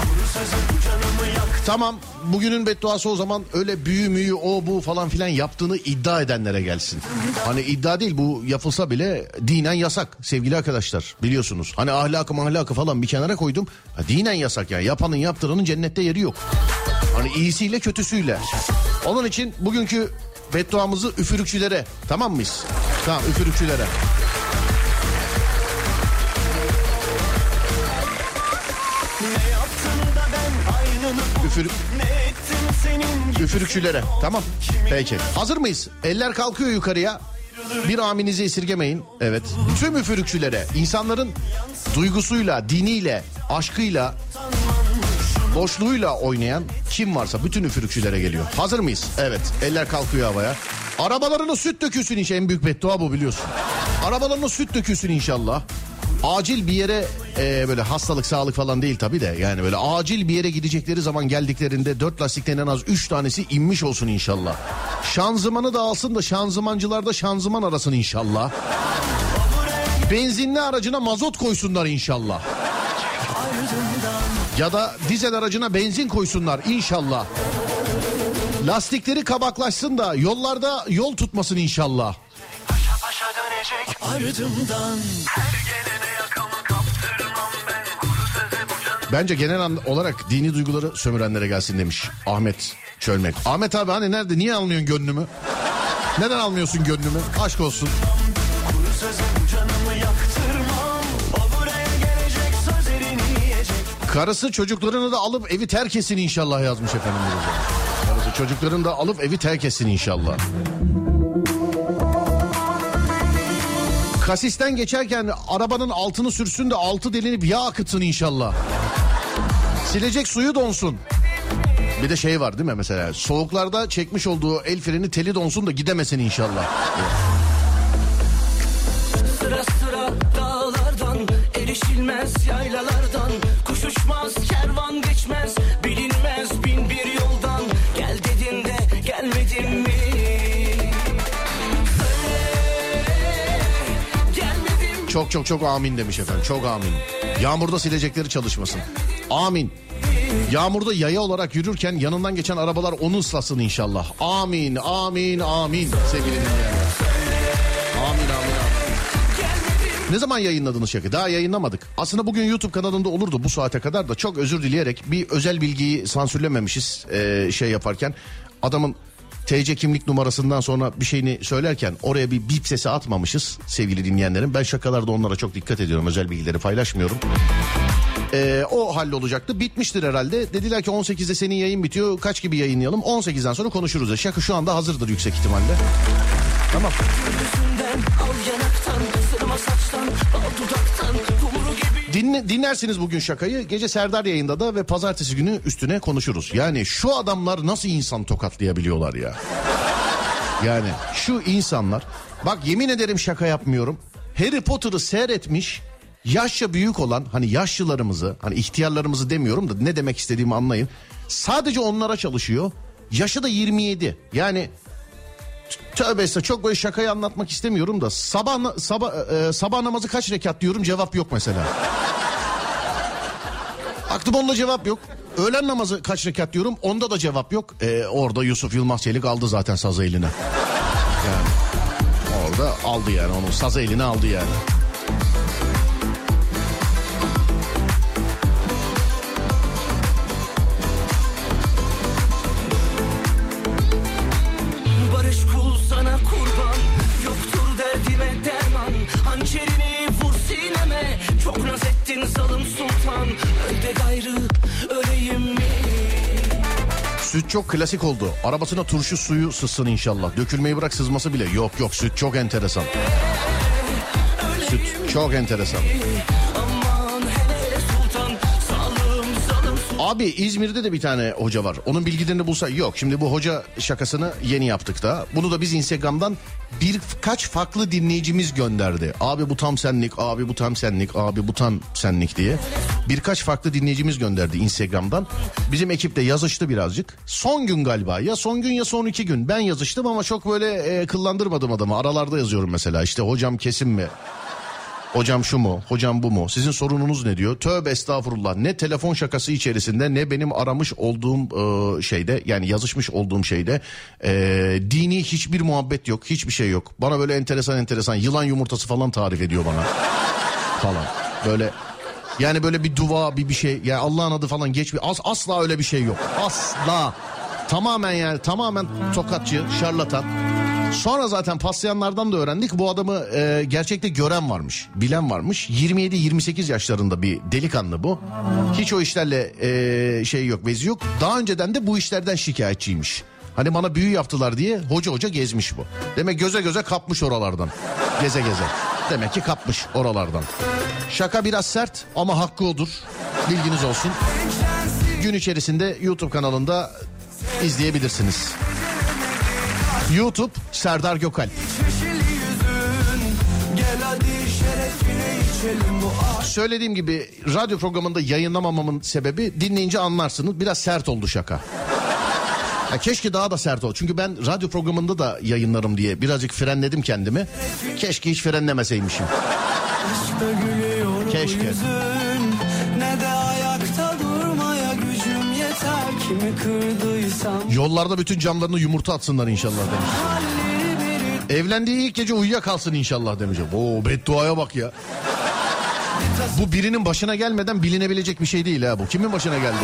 Tamam, bugünün bedduası o zaman öyle büyü müyü o bu falan filan yaptığını iddia edenlere gelsin. Hani iddia değil, bu yapılsa bile dinen yasak sevgili arkadaşlar, biliyorsunuz. Hani ahlakı falan bir kenara koydum. Dinen yasak yani, yapanın yaptıranın cennette yeri yok. Hani iyisiyle kötüsüyle. Onun için bugünkü bedduamızı üfürükçülere, tamam mıyız? Tamam, üfürükçülere. Üfürükçülere, tamam. Peki, hazır mıyız? Eller kalkıyor yukarıya. Bir aminizi esirgemeyin. Evet. Tüm üfürükçülere, insanların duygusuyla, diniyle, aşkıyla, boşluğuyla oynayan kim varsa bütün üfürükçülere geliyor. Hazır mıyız? Evet. Eller kalkıyor havaya. Arabalarına süt dökülsün inşallah. En büyük beddua bu, biliyorsun. Arabalarına süt dökülsün inşallah. Acil bir yere böyle hastalık sağlık falan değil tabii de, yani böyle acil bir yere gidecekleri zaman geldiklerinde 4 lastikten en az 3 tanesi inmiş olsun inşallah. Şanzımanı da alsın da şanzımancılarda şanzıman arasın inşallah. Benzinli aracına mazot koysunlar inşallah. Ya da dizel aracına benzin koysunlar inşallah. Lastikleri kabaklaşsın da yollarda yol tutmasın inşallah. Ardımdan bence genel olarak dini duyguları sömürenlere gelsin demiş Ahmet Çölmek. Ahmet abi hani nerede, niye almıyorsun gönlümü? Neden almıyorsun gönlümü? Aşk olsun. Karısı çocuklarını da alıp evi terk etsin inşallah yazmış efendim. Karısı çocuklarını da alıp evi terk etsin inşallah. Kasisten geçerken arabanın altını sürsün de altı delinip yağ akıtsın inşallah. Silecek suyu donsun. Bir de şey var değil mi mesela? Soğuklarda çekmiş olduğu el freni teli donsun da gidemesin inşallah. Sıra sıra dağlardan, erişilmez yaylalardan, kuş uçmaz, kervan geçmez, bilinmez bin bir yoldan. Gel dedin de gelmedin mi? Çok amin demiş efendim. Çok amin. Yağmurda silecekleri çalışmasın. Amin. Yağmurda yaya olarak yürürken yanından geçen arabalar onu ıslasın inşallah. Amin, amin, amin sevgili dinleyenler. Amin. Ne zaman yayınladınız şarkı? Daha yayınlamadık. Aslında bugün YouTube kanalında olurdu bu saate kadar da, çok özür dileyerek bir özel bilgiyi sansürlememişiz şey yaparken. Adamın TC kimlik numarasından sonra bir şeyini söylerken oraya bir bip sesi atmamışız sevgili dinleyenlerim. Ben şakalarda onlara çok dikkat ediyorum, özel bilgileri paylaşmıyorum. O hallolacaktı, bitmiştir herhalde. Dediler ki 18'de senin yayın bitiyor, kaç gibi yayınlayalım? 18'den sonra konuşuruz. Şaka şu anda hazırdır yüksek ihtimalle. Tamam. Dinlersiniz bugün şakayı. Gece Serdar yayında da ve pazartesi günü üstüne konuşuruz. Yani şu adamlar nasıl insan tokatlayabiliyorlar ya? Yani şu insanlar Bak yemin ederim şaka yapmıyorum. Harry Potter'ı seyretmiş yaşça büyük olan, hani yaşlılarımızı, hani ihtiyarlarımızı demiyorum da ne demek istediğimi anlayın. Sadece onlara çalışıyor. Yaşı da 27. Yani tövbe estağfurullah, çok böyle şakayı anlatmak istemiyorum da sabah namazı kaç rekat diyorum, cevap yok mesela. Aklım onda cevap yok. Öğlen namazı kaç rekat diyorum, onda da cevap yok. Orada Yusuf Yılmaz Çelik aldı zaten sazı eline. Yani orada aldı yani, onun sazı eline aldı yani. Barış kul sana kurban, yoktur derdime derman. Hançerini vur sineme, çok naz ettin zalim sultan. Öl de gayrı öleyim mi? Süt çok klasik oldu. Arabasına turşu suyu sızsın inşallah. Dökülmeyi bırak, sızması bile. Yok süt çok enteresan. Süt çok enteresan. Abi İzmir'de de bir tane hoca var. Onun bilgilerini bulsa yok. Şimdi bu hoca şakasını yeni yaptık da. Bunu da biz Instagram'dan birkaç farklı dinleyicimiz gönderdi. Abi bu tam senlik, abi bu tam senlik, abi bu tam senlik diye. Birkaç farklı dinleyicimiz gönderdi Instagram'dan. Bizim ekip de yazıştı birazcık. Son gün galiba, ya son gün ya son 2 gün. Ben yazıştım ama çok böyle kıllandırmadım adamı. Aralarda yazıyorum mesela, işte hocam kesin mi? Hocam şu mu? Hocam bu mu? Sizin sorununuz ne diyor? Tövbe estağfurullah. Ne telefon şakası içerisinde, ne benim aramış olduğum şeyde, yani yazışmış olduğum şeyde dini hiçbir muhabbet yok. Hiçbir şey yok. Bana böyle enteresan yılan yumurtası falan tarif ediyor bana. Falan. Böyle yani böyle bir dua bir şey. Yani Allah'ın adı falan geçmiyor. Asla öyle bir şey yok. Asla. Tamamen tokatçı, şarlatan. Sonra zaten paslayanlardan da öğrendik. Bu adamı gerçekte gören varmış, bilen varmış. 27-28 yaşlarında bir delikanlı bu. Hiç o işlerle şey yok, bezi yok. Daha önceden de bu işlerden şikayetçiymiş. Hani bana büyü yaptılar diye hoca gezmiş bu. Demek göze kapmış oralardan. Geze. Demek ki kapmış oralardan. Şaka biraz sert ama hakkı odur. Bilginiz olsun. Gün içerisinde YouTube kanalında izleyebilirsiniz. YouTube Serdar Gökalp. Söylediğim gibi radyo programında yayınlamamamın sebebi, dinleyince anlarsınız, biraz sert oldu şaka. Ya keşke daha da sert oldu. Çünkü ben radyo programında da yayınlarım diye birazcık frenledim kendimi. Keşke hiç frenlemeseymişim. Keşke. Ne de ayakta durmaya gücüm yeter, kimi kırdıysam. Yollarda bütün camlarını yumurta atsınlar inşallah demiş. Evlendiği ilk gece uyuyakalsın inşallah demiş. Oo, bedduaya bak ya. Bu birinin başına gelmeden bilinebilecek bir şey değil ha bu. Kimin başına geldi?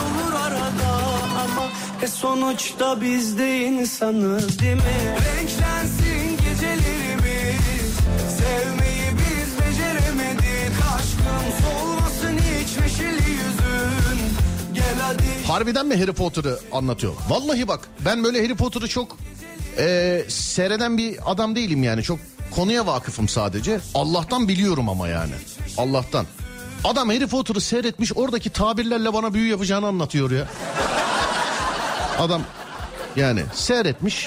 Sonuçta biz de insanız değil mi? Renklensin gecelerimiz, sevmeyi biz beceremedik. Aşkım solmasın hiç neşeli yüzün. Gel hadi. Harbiden mi Harry Potter'ı anlatıyor? Vallahi bak, ben böyle Harry Potter'ı çok seyreden bir adam değilim yani. Çok konuya vakıfım sadece. Allah'tan biliyorum ama yani. Allah'tan. Adam Harry Potter'ı seyretmiş, oradaki tabirlerle bana büyü yapacağını anlatıyor ya. Adam yani seyretmiş.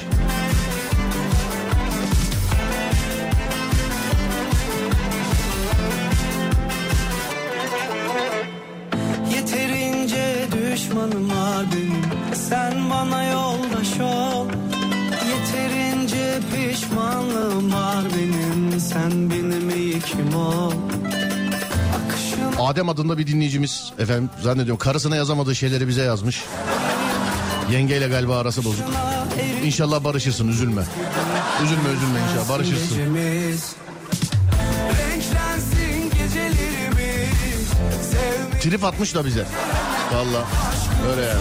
Yeterince düşmanım var benim, sen bana yoldaş ol. Yeterince pişmanlığım var benim, sen benim ilkim ol. Adem adında bir dinleyicimiz, efendim zannediyorum karısına yazamadığı şeyleri bize yazmış. Yengeyle galiba arası bozuk. İnşallah barışırsın, üzülme. Üzülme inşallah, barışırsın. Trip atmış da bize. Vallahi öyle yani.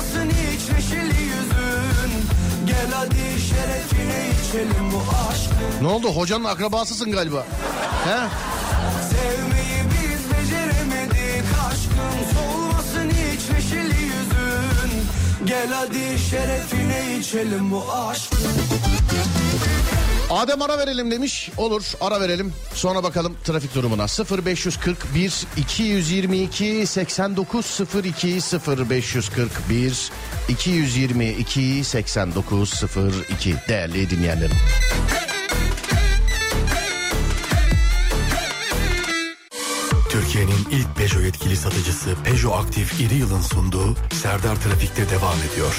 Ne oldu, hocanın akrabasısın galiba. He? Sevmeyi biz beceremedik, aşkım solmasın hiç neşeli yüzün. Gel hadi şerefine içelim bu aşkı. Adem ara verelim demiş. Olur, ara verelim. Sonra bakalım trafik durumuna. 0541 222 8902 0541 222 8902 değerli dinleyenlerim. Türkiye'nin ilk Peugeot yetkili satıcısı Peugeot Aktif İri Yıl'ın sunduğu Serdar Trafik'te devam ediyor.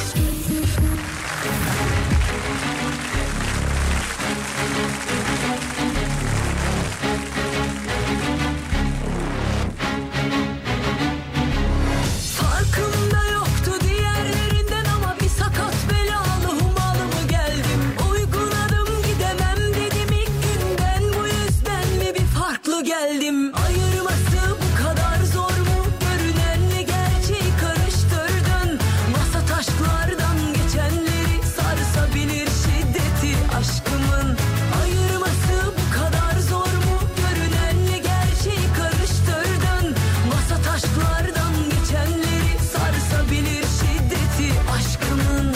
Farkımda yoktu diğerlerinden ama bir sakat belalı humalı mı geldim? Uygun adım gidemem dedim ilk günden, bu yüzden mi bir farklı geldim? Ayırması bu kadar zor mu? Görünenle gerçeği karıştırdın. Masa taşlardan geçenleri sarsabilir şiddeti aşkımın. Ayırması bu kadar zor mu? Görünenle gerçeği karıştırdın. Masa taşlardan geçenleri sarsabilir şiddeti aşkımın.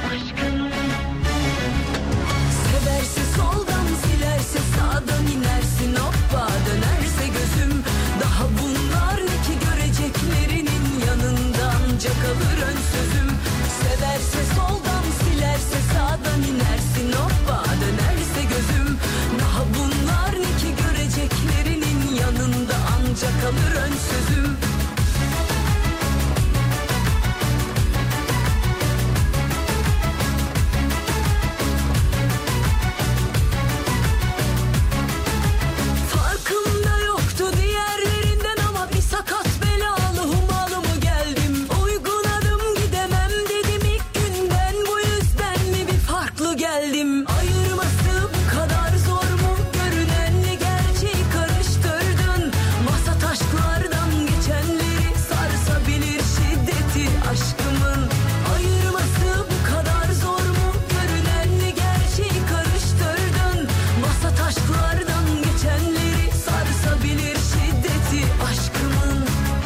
Severse soldan silerse sağdan inersin, hoppa dönerse gözüm. Daha bunlar ne ki göreceklerinin yanında ancak alır ön sözüm. Severse soldan silerse sağdan inersin, hoppa dönerse gözüm. Daha bunlar ne ki göreceklerinin yanında ancak alır ön sözüm. Farkımda yoktu diğerlerinden ama bir sakat belalı humalı mı geldim? Uygun adım gidemem dedim ilk günden, bu yüzden mi bir farklı geldim? Ayırması bu kadar zor mu? Görünenle gerçeği karıştırdın. Masa taşlardan geçenleri sarsabilir şiddeti aşkımın. Ayırması bu kadar zor mu? Görünenle gerçeği karıştırdın. Masa taşlardan geçenleri sarsabilir şiddeti aşkımın.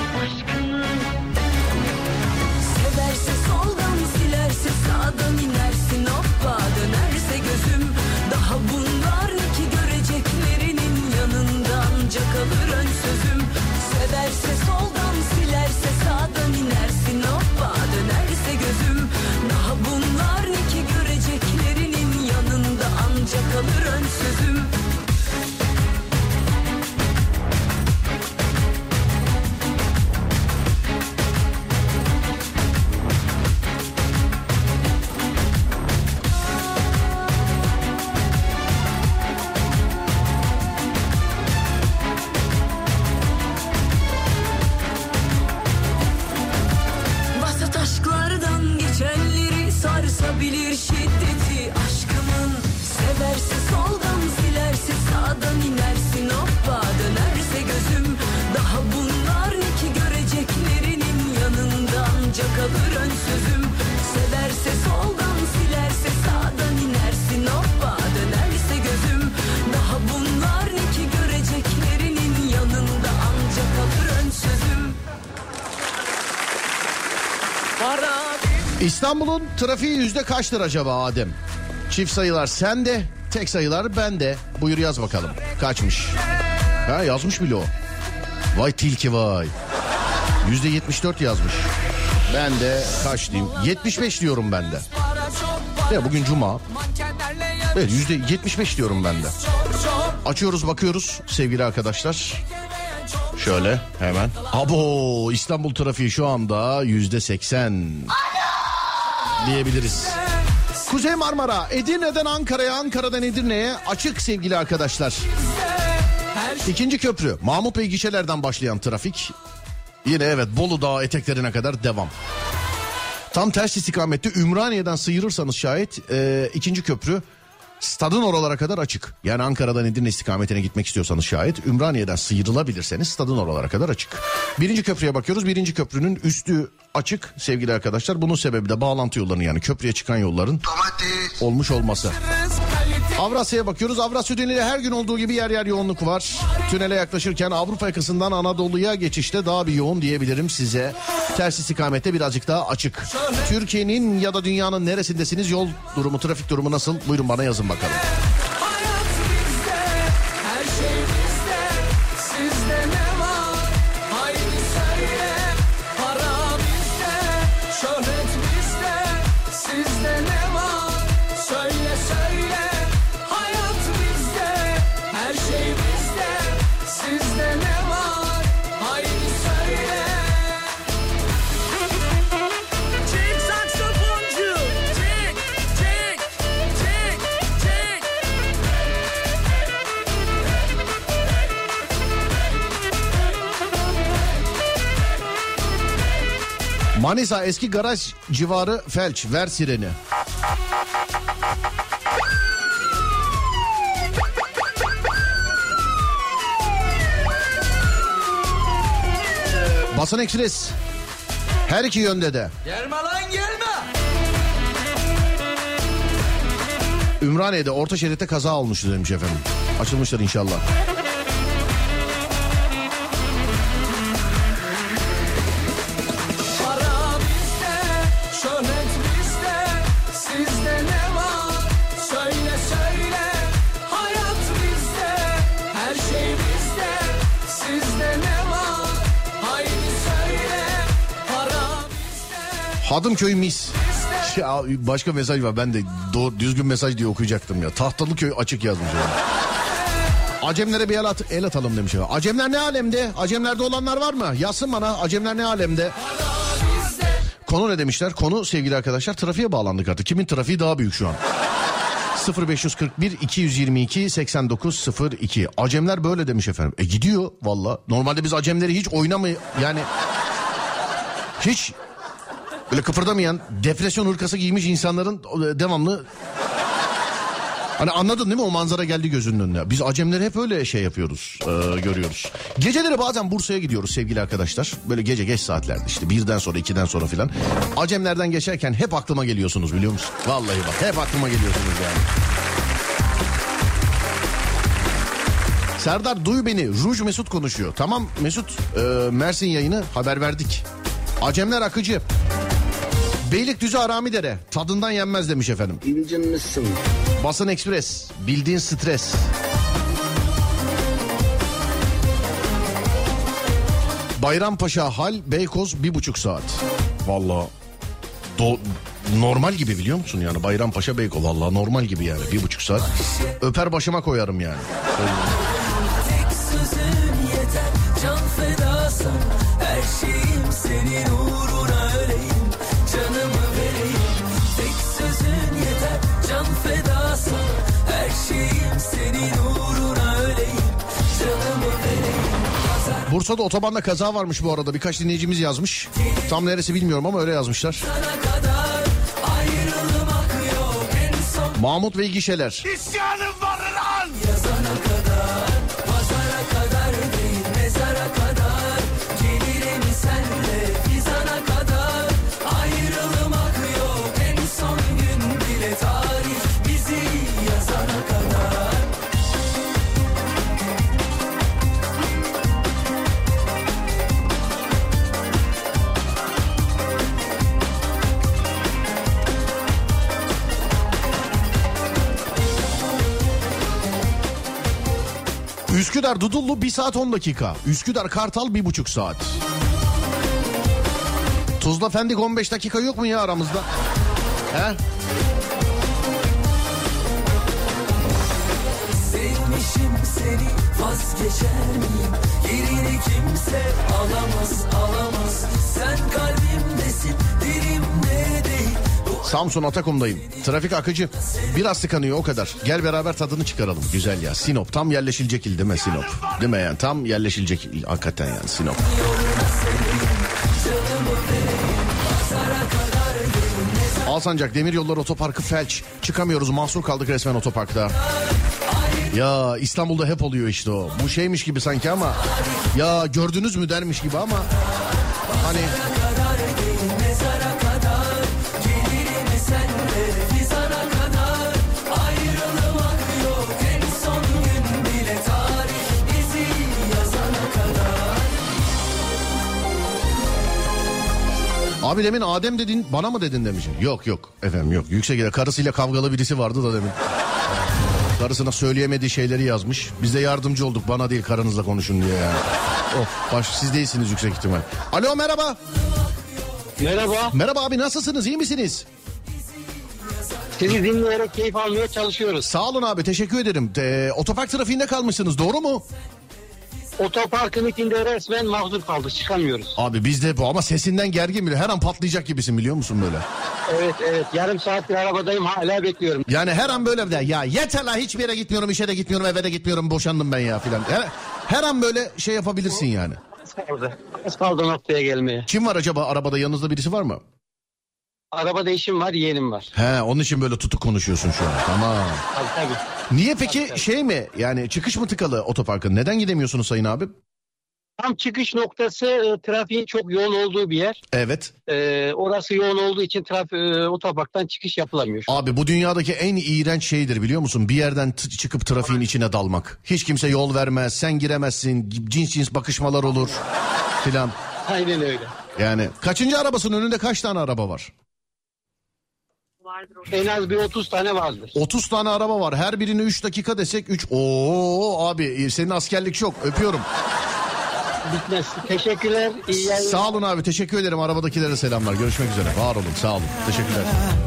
Severse soldan silerse sağdan inersin, hoppa dönerse gözüm. Daha bunlar ne ki göreceklerinin yanında ancak alır ön sözüm. Severse soldan silerse sağdan inersin, hoppa dönerse gözüm. Daha bunlar ne ki göreceklerinin yanında ancak alır ön sözüm. Masa taşlardan geçenleri sarsabilir şiddeti aşkımın. Severse soldan silerse sağdan inersin, hoppa dönerse gözüm. Daha bunlar ne ki göreceklerinin yanında ancak alır ön sözüm. Severse soldan silerse sağdan inersin, hoppa dönerse gözüm. Daha bunlar ne ki göreceklerinin yanında ancak alır ön sözüm. İstanbul'un trafiği yüzde kaçtır acaba Adem? Çift sayılar sende, tek sayılar bende. Buyur yaz bakalım. Kaçmış? Ha, yazmış bile o. Vay tilki vay. %74 yazmış. Ben de kaç diyeyim? 75 diyorum ben de. Ya bugün cuma. Evet, %75 diyorum ben de. Açıyoruz bakıyoruz sevgili arkadaşlar. Şöyle hemen. Abo, İstanbul trafiği şu anda %80 diyebiliriz. Kuzey Marmara, Edirne'den Ankara'ya, Ankara'dan Edirne'ye açık sevgili arkadaşlar. İkinci köprü, Mahmut Bey gişelerden başlayan trafik. Yine evet, Bolu Dağı eteklerine kadar devam. Tam ters istikamette Ümraniye'den sıyırırsanız şayet ikinci köprü stadın oralara kadar açık. Yani Ankara'dan Edirne istikametine gitmek istiyorsanız şayet Ümraniye'den sıyrılabilirseniz stadın oralara kadar açık. Birinci köprüye bakıyoruz. Birinci köprünün üstü açık sevgili arkadaşlar. Bunun sebebi de bağlantı yollarının, yani köprüye çıkan yolların olmuş olması. Avrasya'ya bakıyoruz. Avrasya tüneli her gün olduğu gibi yer yer yoğunluk var. Tünele yaklaşırken Avrupa yakasından Anadolu'ya geçişte daha bir yoğun diyebilirim size. Ters istikamette birazcık daha açık. Türkiye'nin ya da dünyanın neresindesiniz? Yol durumu, trafik durumu nasıl? Buyurun bana yazın bakalım. Manisa eski garaj civarı felç. Ver sireni. Basın Ekspres. Her iki yönde de. Gelme lan gelme. Ümraniye'de orta şeritte kaza olmuştu demiş efendim. Açılmışlar inşallah. Para bizde, şöhret bizde, sizde ne var? Söyle söyle, hayat bizde, her şey bizde, sizde ne var? Haydi söyle, para bizde. Hadımköy mis. Ya başka mesaj var, ben de düzgün mesaj diye okuyacaktım ya. Tahtalıköy açık yazmış ya. Acemlere bir el atalım demiş ya. Acemler ne alemde? Acemlerde olanlar var mı? Yazsın bana, Acemler ne alemde? Konu ne demişler? Konu sevgili arkadaşlar, trafiğe bağlandık artık. Kimin trafiği daha büyük şu an? 0541 222 8902. Acemler böyle demiş efendim. Gidiyor valla. Normalde biz Acemleri hiç yani hiç böyle kıpırdamayan, depresyon hırkası giymiş insanların devamlı... Hani anladın değil mi, o manzara geldi gözünün önüne. Biz Acemleri hep öyle şey yapıyoruz, görüyoruz. Geceleri bazen Bursa'ya gidiyoruz sevgili arkadaşlar. Böyle gece geç saatlerde işte 1'den sonra 2'den sonra filan. Acemlerden geçerken hep aklıma geliyorsunuz biliyor musun? Vallahi bak, hep aklıma geliyorsunuz yani. Serdar duy beni, Ruj Mesut konuşuyor. Tamam Mesut, Mersin yayını haber verdik. Acemler akıcı. Beylikdüzü Aramidere tadından yenmez demiş efendim. İncinmişsin. Basın Ekspres, bildiğin stres. Bayrampaşa Hal, Beykoz 1,5 saat. Vallahi normal gibi biliyor musun yani, Bayrampaşa Beykoz vallahi normal gibi yani, 1,5 saat. Öper başıma koyarım yani. Tek sözün yeter, can fedasın. Her şeyim senin uğruna öleyim. Canımı vereyim. Tek sözün yeter, can fedasın. Her şeyim senin uğruna öleyim. Canımı vereyim. Bursa'da otobanda kaza varmış bu arada. Birkaç dinleyicimiz yazmış. Tam neresi bilmiyorum ama öyle yazmışlar. Mahmut Bey gişeler. İsyanım var lan. Yazana kadar, pazara kadar değil, mezara kadar. Gelirim senle, fizana kadar. Ayrılmak yok, en son gün bile tarih bizi yazana kadar. Üsküdar Dudullu 1 saat 10 dakika. Üsküdar Kartal 1,5 saat. Tuzla Fendik 15 dakika yok mu ya aramızda? He? Sevmişim seni, vazgeçer miyim? Yerini kimse alamaz, alamaz. Sen kalbimdesin, dilimde değil. Samsun Atakum'dayım. Trafik akıcı. Biraz tıkanıyor o kadar. Gel beraber tadını çıkaralım. Güzel ya. Sinop tam yerleşilecek il değil mi Sinop? Değil mi yani? Tam yerleşilecek il. Hakikaten yani Sinop. Alsancak Demiryolları Otoparkı felç. Çıkamıyoruz, mahsur kaldık resmen otoparkta. Ya İstanbul'da hep oluyor işte o. Bu şeymiş gibi sanki ama ya gördünüz mü dermiş gibi ama hani abi demin Adem dedin, bana mı dedin demişim. Yok efendim yok. Yüksek karısıyla kavgalı birisi vardı da demin. Karısına söyleyemediği şeyleri yazmış. Biz de yardımcı olduk, bana değil karınızla konuşun diye yani. Siz değilsiniz yüksek ihtimal. Alo merhaba. Merhaba. Merhaba abi, nasılsınız, iyi misiniz? Sizi dinleyerek keyif almaya çalışıyoruz. Sağ olun abi, teşekkür ederim. Otopark trafiğinde kalmışsınız, doğru mu? Otoparkın içinde resmen mahzur kaldık, çıkamıyoruz. Abi bizde bu ama sesinden gergin bile, her an patlayacak gibisin biliyor musun böyle? Evet yarım saattir arabadayım, hala bekliyorum. Yani her an böyle ya yeter la, hiçbir yere gitmiyorum, işe de gitmiyorum, eve de gitmiyorum, boşandım ben ya filan. Her an böyle şey yapabilirsin yani. kaldı. Az kaldı noktaya gelmeye. Kim var acaba arabada, yanınızda birisi var mı? Arabada eşim var, yeğenim var. He, onun için böyle tutuk konuşuyorsun şu an. Tamam. Tabii. Niye peki şey mi, yani çıkış mı tıkalı otoparkın? Neden gidemiyorsunuz sayın abi? Tam çıkış noktası trafiğin çok yoğun olduğu bir yer. Evet. Orası yoğun olduğu için otoparktan çıkış yapılamıyor. Abi bu dünyadaki en iğrenç şeydir biliyor musun? Bir yerden çıkıp trafiğin içine dalmak. Hiç kimse yol vermez, sen giremezsin, cins bakışmalar olur filan. Aynen öyle. Yani kaçıncı arabasının önünde kaç tane araba var? En az bir 30 tane vardır. 30 tane araba var. Her birini 3 dakika desek 3. Oo abi, senin askerlik çok. Öpüyorum. Bitmez. Teşekkürler. İyi yayınlar. Sağ olun abi, teşekkür ederim. Arabadakilere selamlar. Görüşmek üzere. Var olun, sağ olun. Teşekkürler.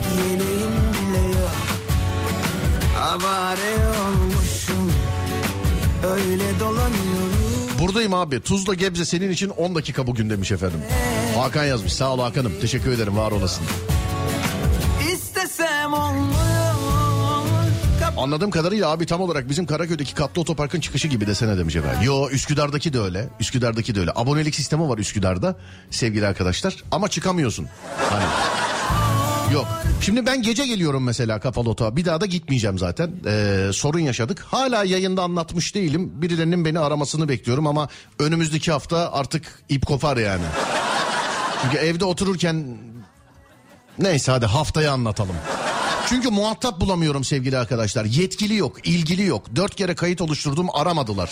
Öyle dolanıyorum. Buradayım abi. Tuzla Gebze senin için 10 dakika bugün demiş efendim. Hakan yazmış. Sağ ol Hakan'ım. Teşekkür ederim. Var olasın. İstesem olmuyor. Anladığım kadarıyla abi tam olarak bizim Karaköy'deki katlı otoparkın çıkışı gibi desene demiş efendim. Yo, Üsküdar'daki de öyle. Üsküdar'daki de öyle. Abonelik sistemi var Üsküdar'da sevgili arkadaşlar. Ama çıkamıyorsun. Hani. Yok. Şimdi ben gece geliyorum mesela kapalı otoğa. Bir daha da gitmeyeceğim zaten. Sorun yaşadık. Hala yayında anlatmış değilim. Birilerinin beni aramasını bekliyorum ama önümüzdeki hafta artık ip kopar yani. Çünkü evde otururken... Neyse hadi haftaya anlatalım. Çünkü muhatap bulamıyorum sevgili arkadaşlar. Yetkili yok, ilgili yok. 4 kere kayıt oluşturdum, aramadılar.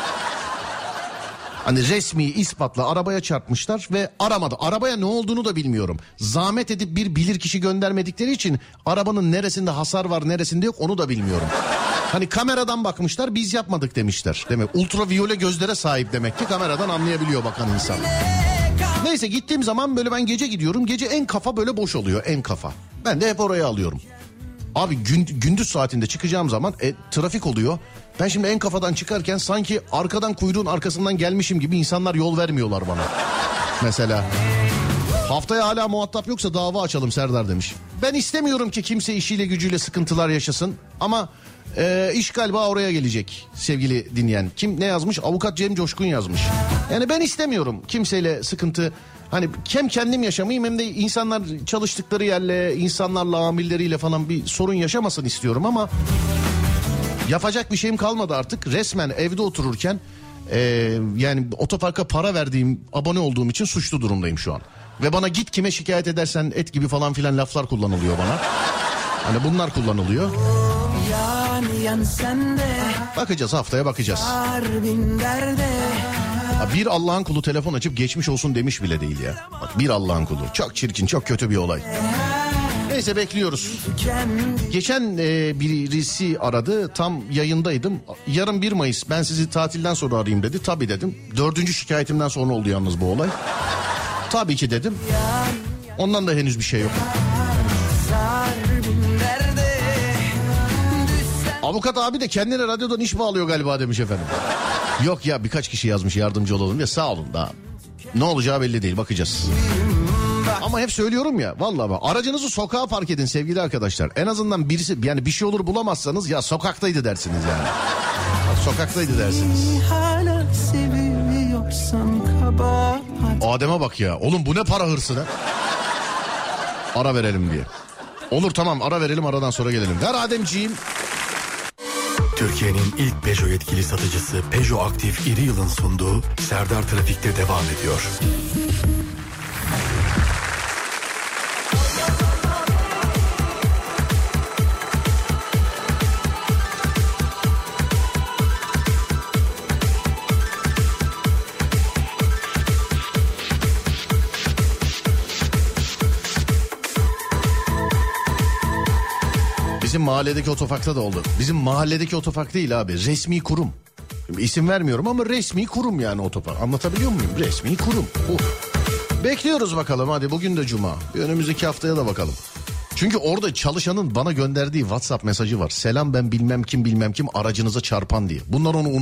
Hani resmi ispatla arabaya çarpmışlar ve aramadı. Arabaya ne olduğunu da bilmiyorum. Zahmet edip bir bilirkişi göndermedikleri için arabanın neresinde hasar var, neresinde yok onu da bilmiyorum. Hani kameradan bakmışlar, biz yapmadık demişler. Demek ultraviyole gözlere sahip demek ki, kameradan anlayabiliyor bakan insan. Neyse, gittiğim zaman böyle ben gece gidiyorum. Gece en kafa böyle boş oluyor, en kafa. Ben de hep oraya alıyorum. Abi gündüz saatinde çıkacağım zaman trafik oluyor. Ben şimdi en kafadan çıkarken sanki arkadan kuyruğun arkasından gelmişim gibi insanlar yol vermiyorlar bana. Mesela haftaya hala muhatap yoksa dava açalım Serdar demiş. Ben istemiyorum ki kimse işiyle gücüyle sıkıntılar yaşasın ama iş galiba oraya gelecek sevgili dinleyen. Kim ne yazmış? Avukat Cem Coşkun yazmış. Yani ben istemiyorum kimseyle sıkıntı. Hani hem kendim yaşamayayım hem de insanlar çalıştıkları yerle, insanlarla, amilleriyle falan bir sorun yaşamasın istiyorum ama yapacak bir şeyim kalmadı artık. Resmen evde otururken yani otoparka para verdiğim, abone olduğum için suçlu durumdayım şu an. Ve bana git kime şikayet edersen et gibi falan filan laflar kullanılıyor bana. Hani bunlar kullanılıyor. Bakacağız, haftaya bakacağız. Bir Allah'ın kulu telefon açıp geçmiş olsun demiş bile değil ya. Bak, bir Allah'ın kulu. Çok çirkin, çok kötü bir olay. Neyse, bekliyoruz. Geçen birisi aradı, tam yayındaydım. Yarın 1 Mayıs ben sizi tatilden sonra arayayım dedi. Tabii dedim. 4. şikayetimden sonra oldu yalnız bu olay. Tabii ki dedim. Ondan da henüz bir şey yok. Avukat abi de kendine radyodan iş bağlıyor galiba demiş efendim. Yok ya, birkaç kişi yazmış yardımcı olalım diye, sağ olun da. Ne olacağı belli değil, bakacağız. Ama hep söylüyorum ya, vallahi bak, aracınızı sokağa park edin sevgili arkadaşlar. En azından birisi, yani bir şey olur bulamazsanız ya sokaktaydı dersiniz yani. Sokaktaydı dersiniz. Adem'e bak ya, oğlum bu ne para hırsı lan. Ara verelim diye. Olur, tamam, ara verelim, aradan sonra gelelim. Ver Ademciğim. Türkiye'nin ilk Peugeot yetkili satıcısı Peugeot Aktif İri Yıl'ın sunduğu Serdar Trafik'te devam ediyor. Bizim mahalledeki otoparkta da oldu. Bizim mahalledeki otopark değil abi, resmi kurum. Şimdi isim vermiyorum ama resmi kurum yani otopark. Anlatabiliyor muyum? Resmi kurum. Bekliyoruz bakalım, hadi bugün de cuma. Bir önümüzdeki haftaya da bakalım. Çünkü orada çalışanın bana gönderdiği WhatsApp mesajı var. Selam, ben bilmem kim aracınıza çarpan diye. Bunlar onu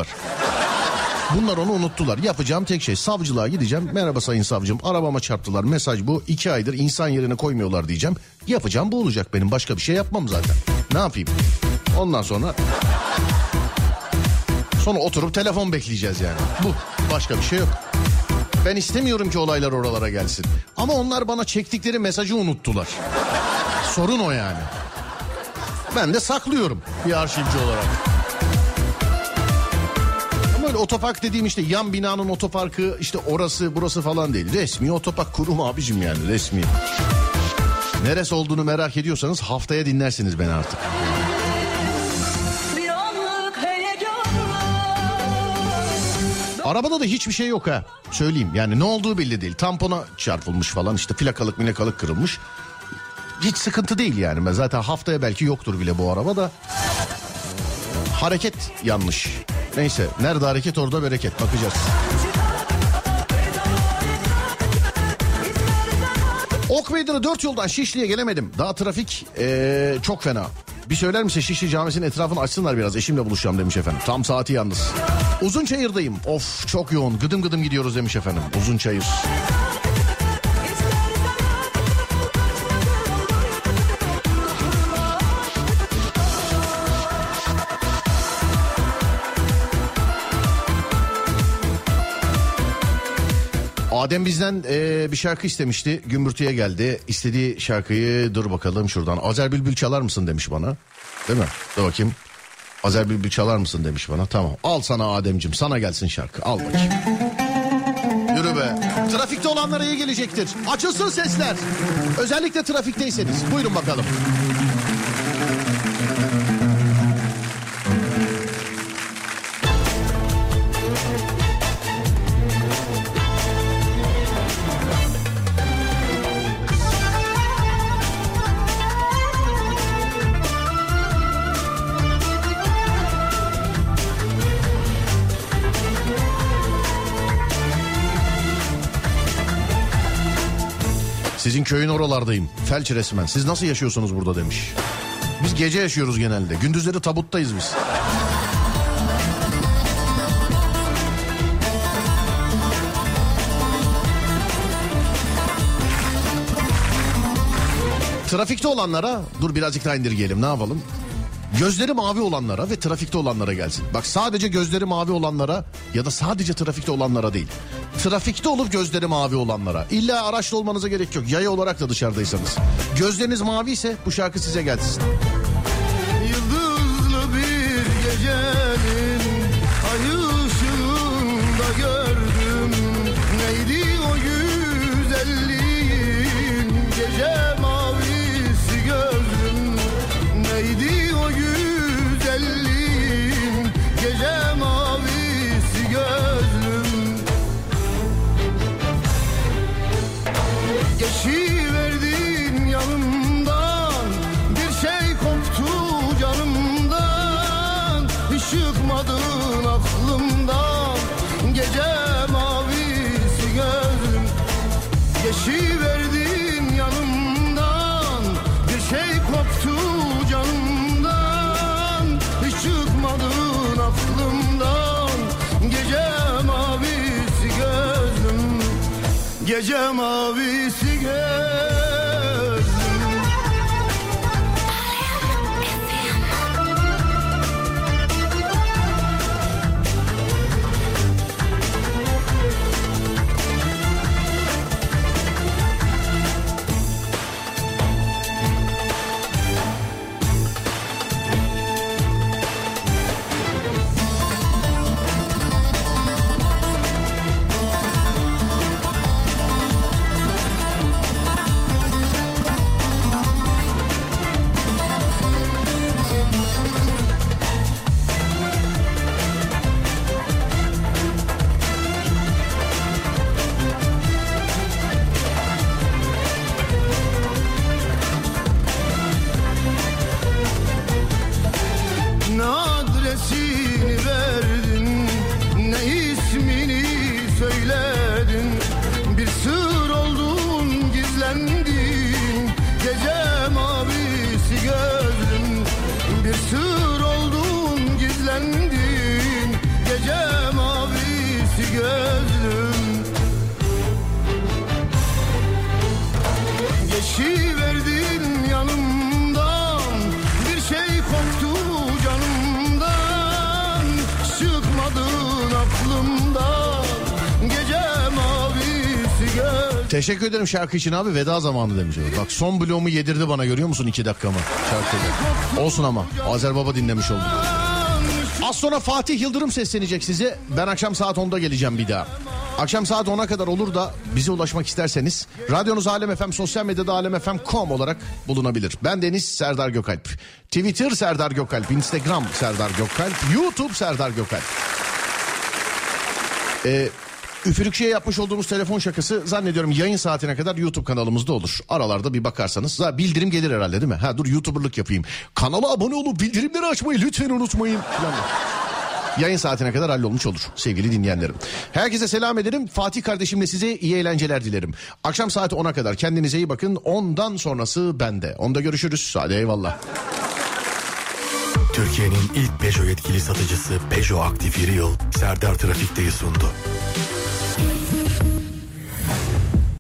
unuttular. Yapacağım tek şey, savcılığa gideceğim. Merhaba sayın savcım, arabama çarptılar, mesaj bu. 2 aydır insan yerine koymuyorlar diyeceğim. Yapacağım bu olacak benim, başka bir şey yapmam zaten. Ne yapayım? Ondan sonra oturup telefon bekleyeceğiz yani. Bu, başka bir şey yok. Ben istemiyorum ki olaylar oralara gelsin. Ama onlar bana çektikleri mesajı unuttular. Sorun o yani. Ben de saklıyorum bir arşivci olarak. Ama öyle otopark dediğim işte yan binanın otoparkı, işte orası burası falan değil. Resmi otopark kurumu abicim, yani resmi. Neresi olduğunu merak ediyorsanız haftaya dinlersiniz beni artık. Arabada da hiçbir şey yok ha. Söyleyeyim, yani ne olduğu belli değil. Tampona çarpılmış falan, işte plakalık kırılmış. Hiç sıkıntı değil yani. Ben zaten haftaya belki yoktur bile bu araba da. Hareket yanlış. Neyse, nerede hareket orada bereket, bakacağız. Ok Meydanı 4 yoldan Şişli'ye gelemedim. Daha trafik çok fena. Bir söyler misin Şişli Camisi'nin etrafını açsınlar biraz, eşimle buluşacağım demiş efendim. Tam saati yalnız. Uzunçayır'dayım. Of çok yoğun, gıdım gıdım gidiyoruz demiş efendim. Uzunçayır. Adem bizden bir şarkı istemişti. Gümbürtüye geldi. İstediği şarkıyı, dur bakalım şuradan. Azer Bülbül çalar mısın demiş bana. Değil mi? Dur bakayım. Azer Bülbül çalar mısın demiş bana. Tamam. Al sana Ademciğim. Sana gelsin şarkı. Al bakayım. Yürü be. Trafikte olanlara iyi gelecektir. Açılsın sesler. Özellikle trafikteyseniz. Buyurun bakalım. Sizin köyün oralardayım. Felç resmen. Siz nasıl yaşıyorsunuz burada demiş. Biz gece yaşıyoruz genelde. Gündüzleri tabuttayız biz. Trafikte olanlara, dur birazcık daha indirgeyelim, ne yapalım? Gözleri mavi olanlara ve trafikte olanlara gelsin. Bak, sadece gözleri mavi olanlara ya da sadece trafikte olanlara değil. Trafikte olup gözleri mavi olanlara. İlla araçlı olmanıza gerek yok. Yaya olarak da dışarıdaysanız. Gözleriniz mavi ise bu şarkı size gelsin. Yıldızlı bir gecenin ay ışığında gördüm. Neydi o güzelliğin gece mavisi gözlüm. Neydi o güzelliğin gece mavisi gözlüm. Geçiverdin yanımdan, bir şey koptu canımdan. Hiç çıkmadın aklımdan, gece mavisi gözlüm. Geçiverdin yanımdan, bir şey koptu canımdan. Hiç çıkmadın aklımdan, gece mavisi gözlüm. Gece mavisi gözlüm. Teşekkür ederim şarkı için abi, veda zamanı demiş. Bak son bloğumu yedirdi bana, görüyor musun 2 dakikamı şarkıda. Olsun ama Azer Baba dinlemiş olduk. Az sonra Fatih Yıldırım seslenecek size. Ben akşam saat 10'da geleceğim bir daha. Akşam saat 10'a kadar olur da bize ulaşmak isterseniz radyonuz Alem FM, sosyal medyada alemfm.com olarak bulunabilir. Ben Deniz Serdar Gökalp. Twitter Serdar Gökalp, Instagram Serdar Gökalp, YouTube Serdar Gökalp. Üfürükçüye yapmış olduğumuz telefon şakası zannediyorum yayın saatine kadar YouTube kanalımızda olur. Aralarda bir bakarsanız bildirim gelir herhalde değil mi? Dur YouTuber'lık yapayım. Kanala abone olup bildirimleri açmayı lütfen unutmayın. Yayın saatine kadar hallolmuş olur sevgili dinleyenlerim. Herkese selam ederim. Fatih kardeşimle size iyi eğlenceler dilerim. Akşam saat 10'a kadar kendinize iyi bakın. 10'dan sonrası bende. 10'da görüşürüz. Hadi eyvallah. Türkiye'nin ilk Peugeot yetkili satıcısı Peugeot Aktif Yeri Yıl Serdar Trafik'teyi sundu.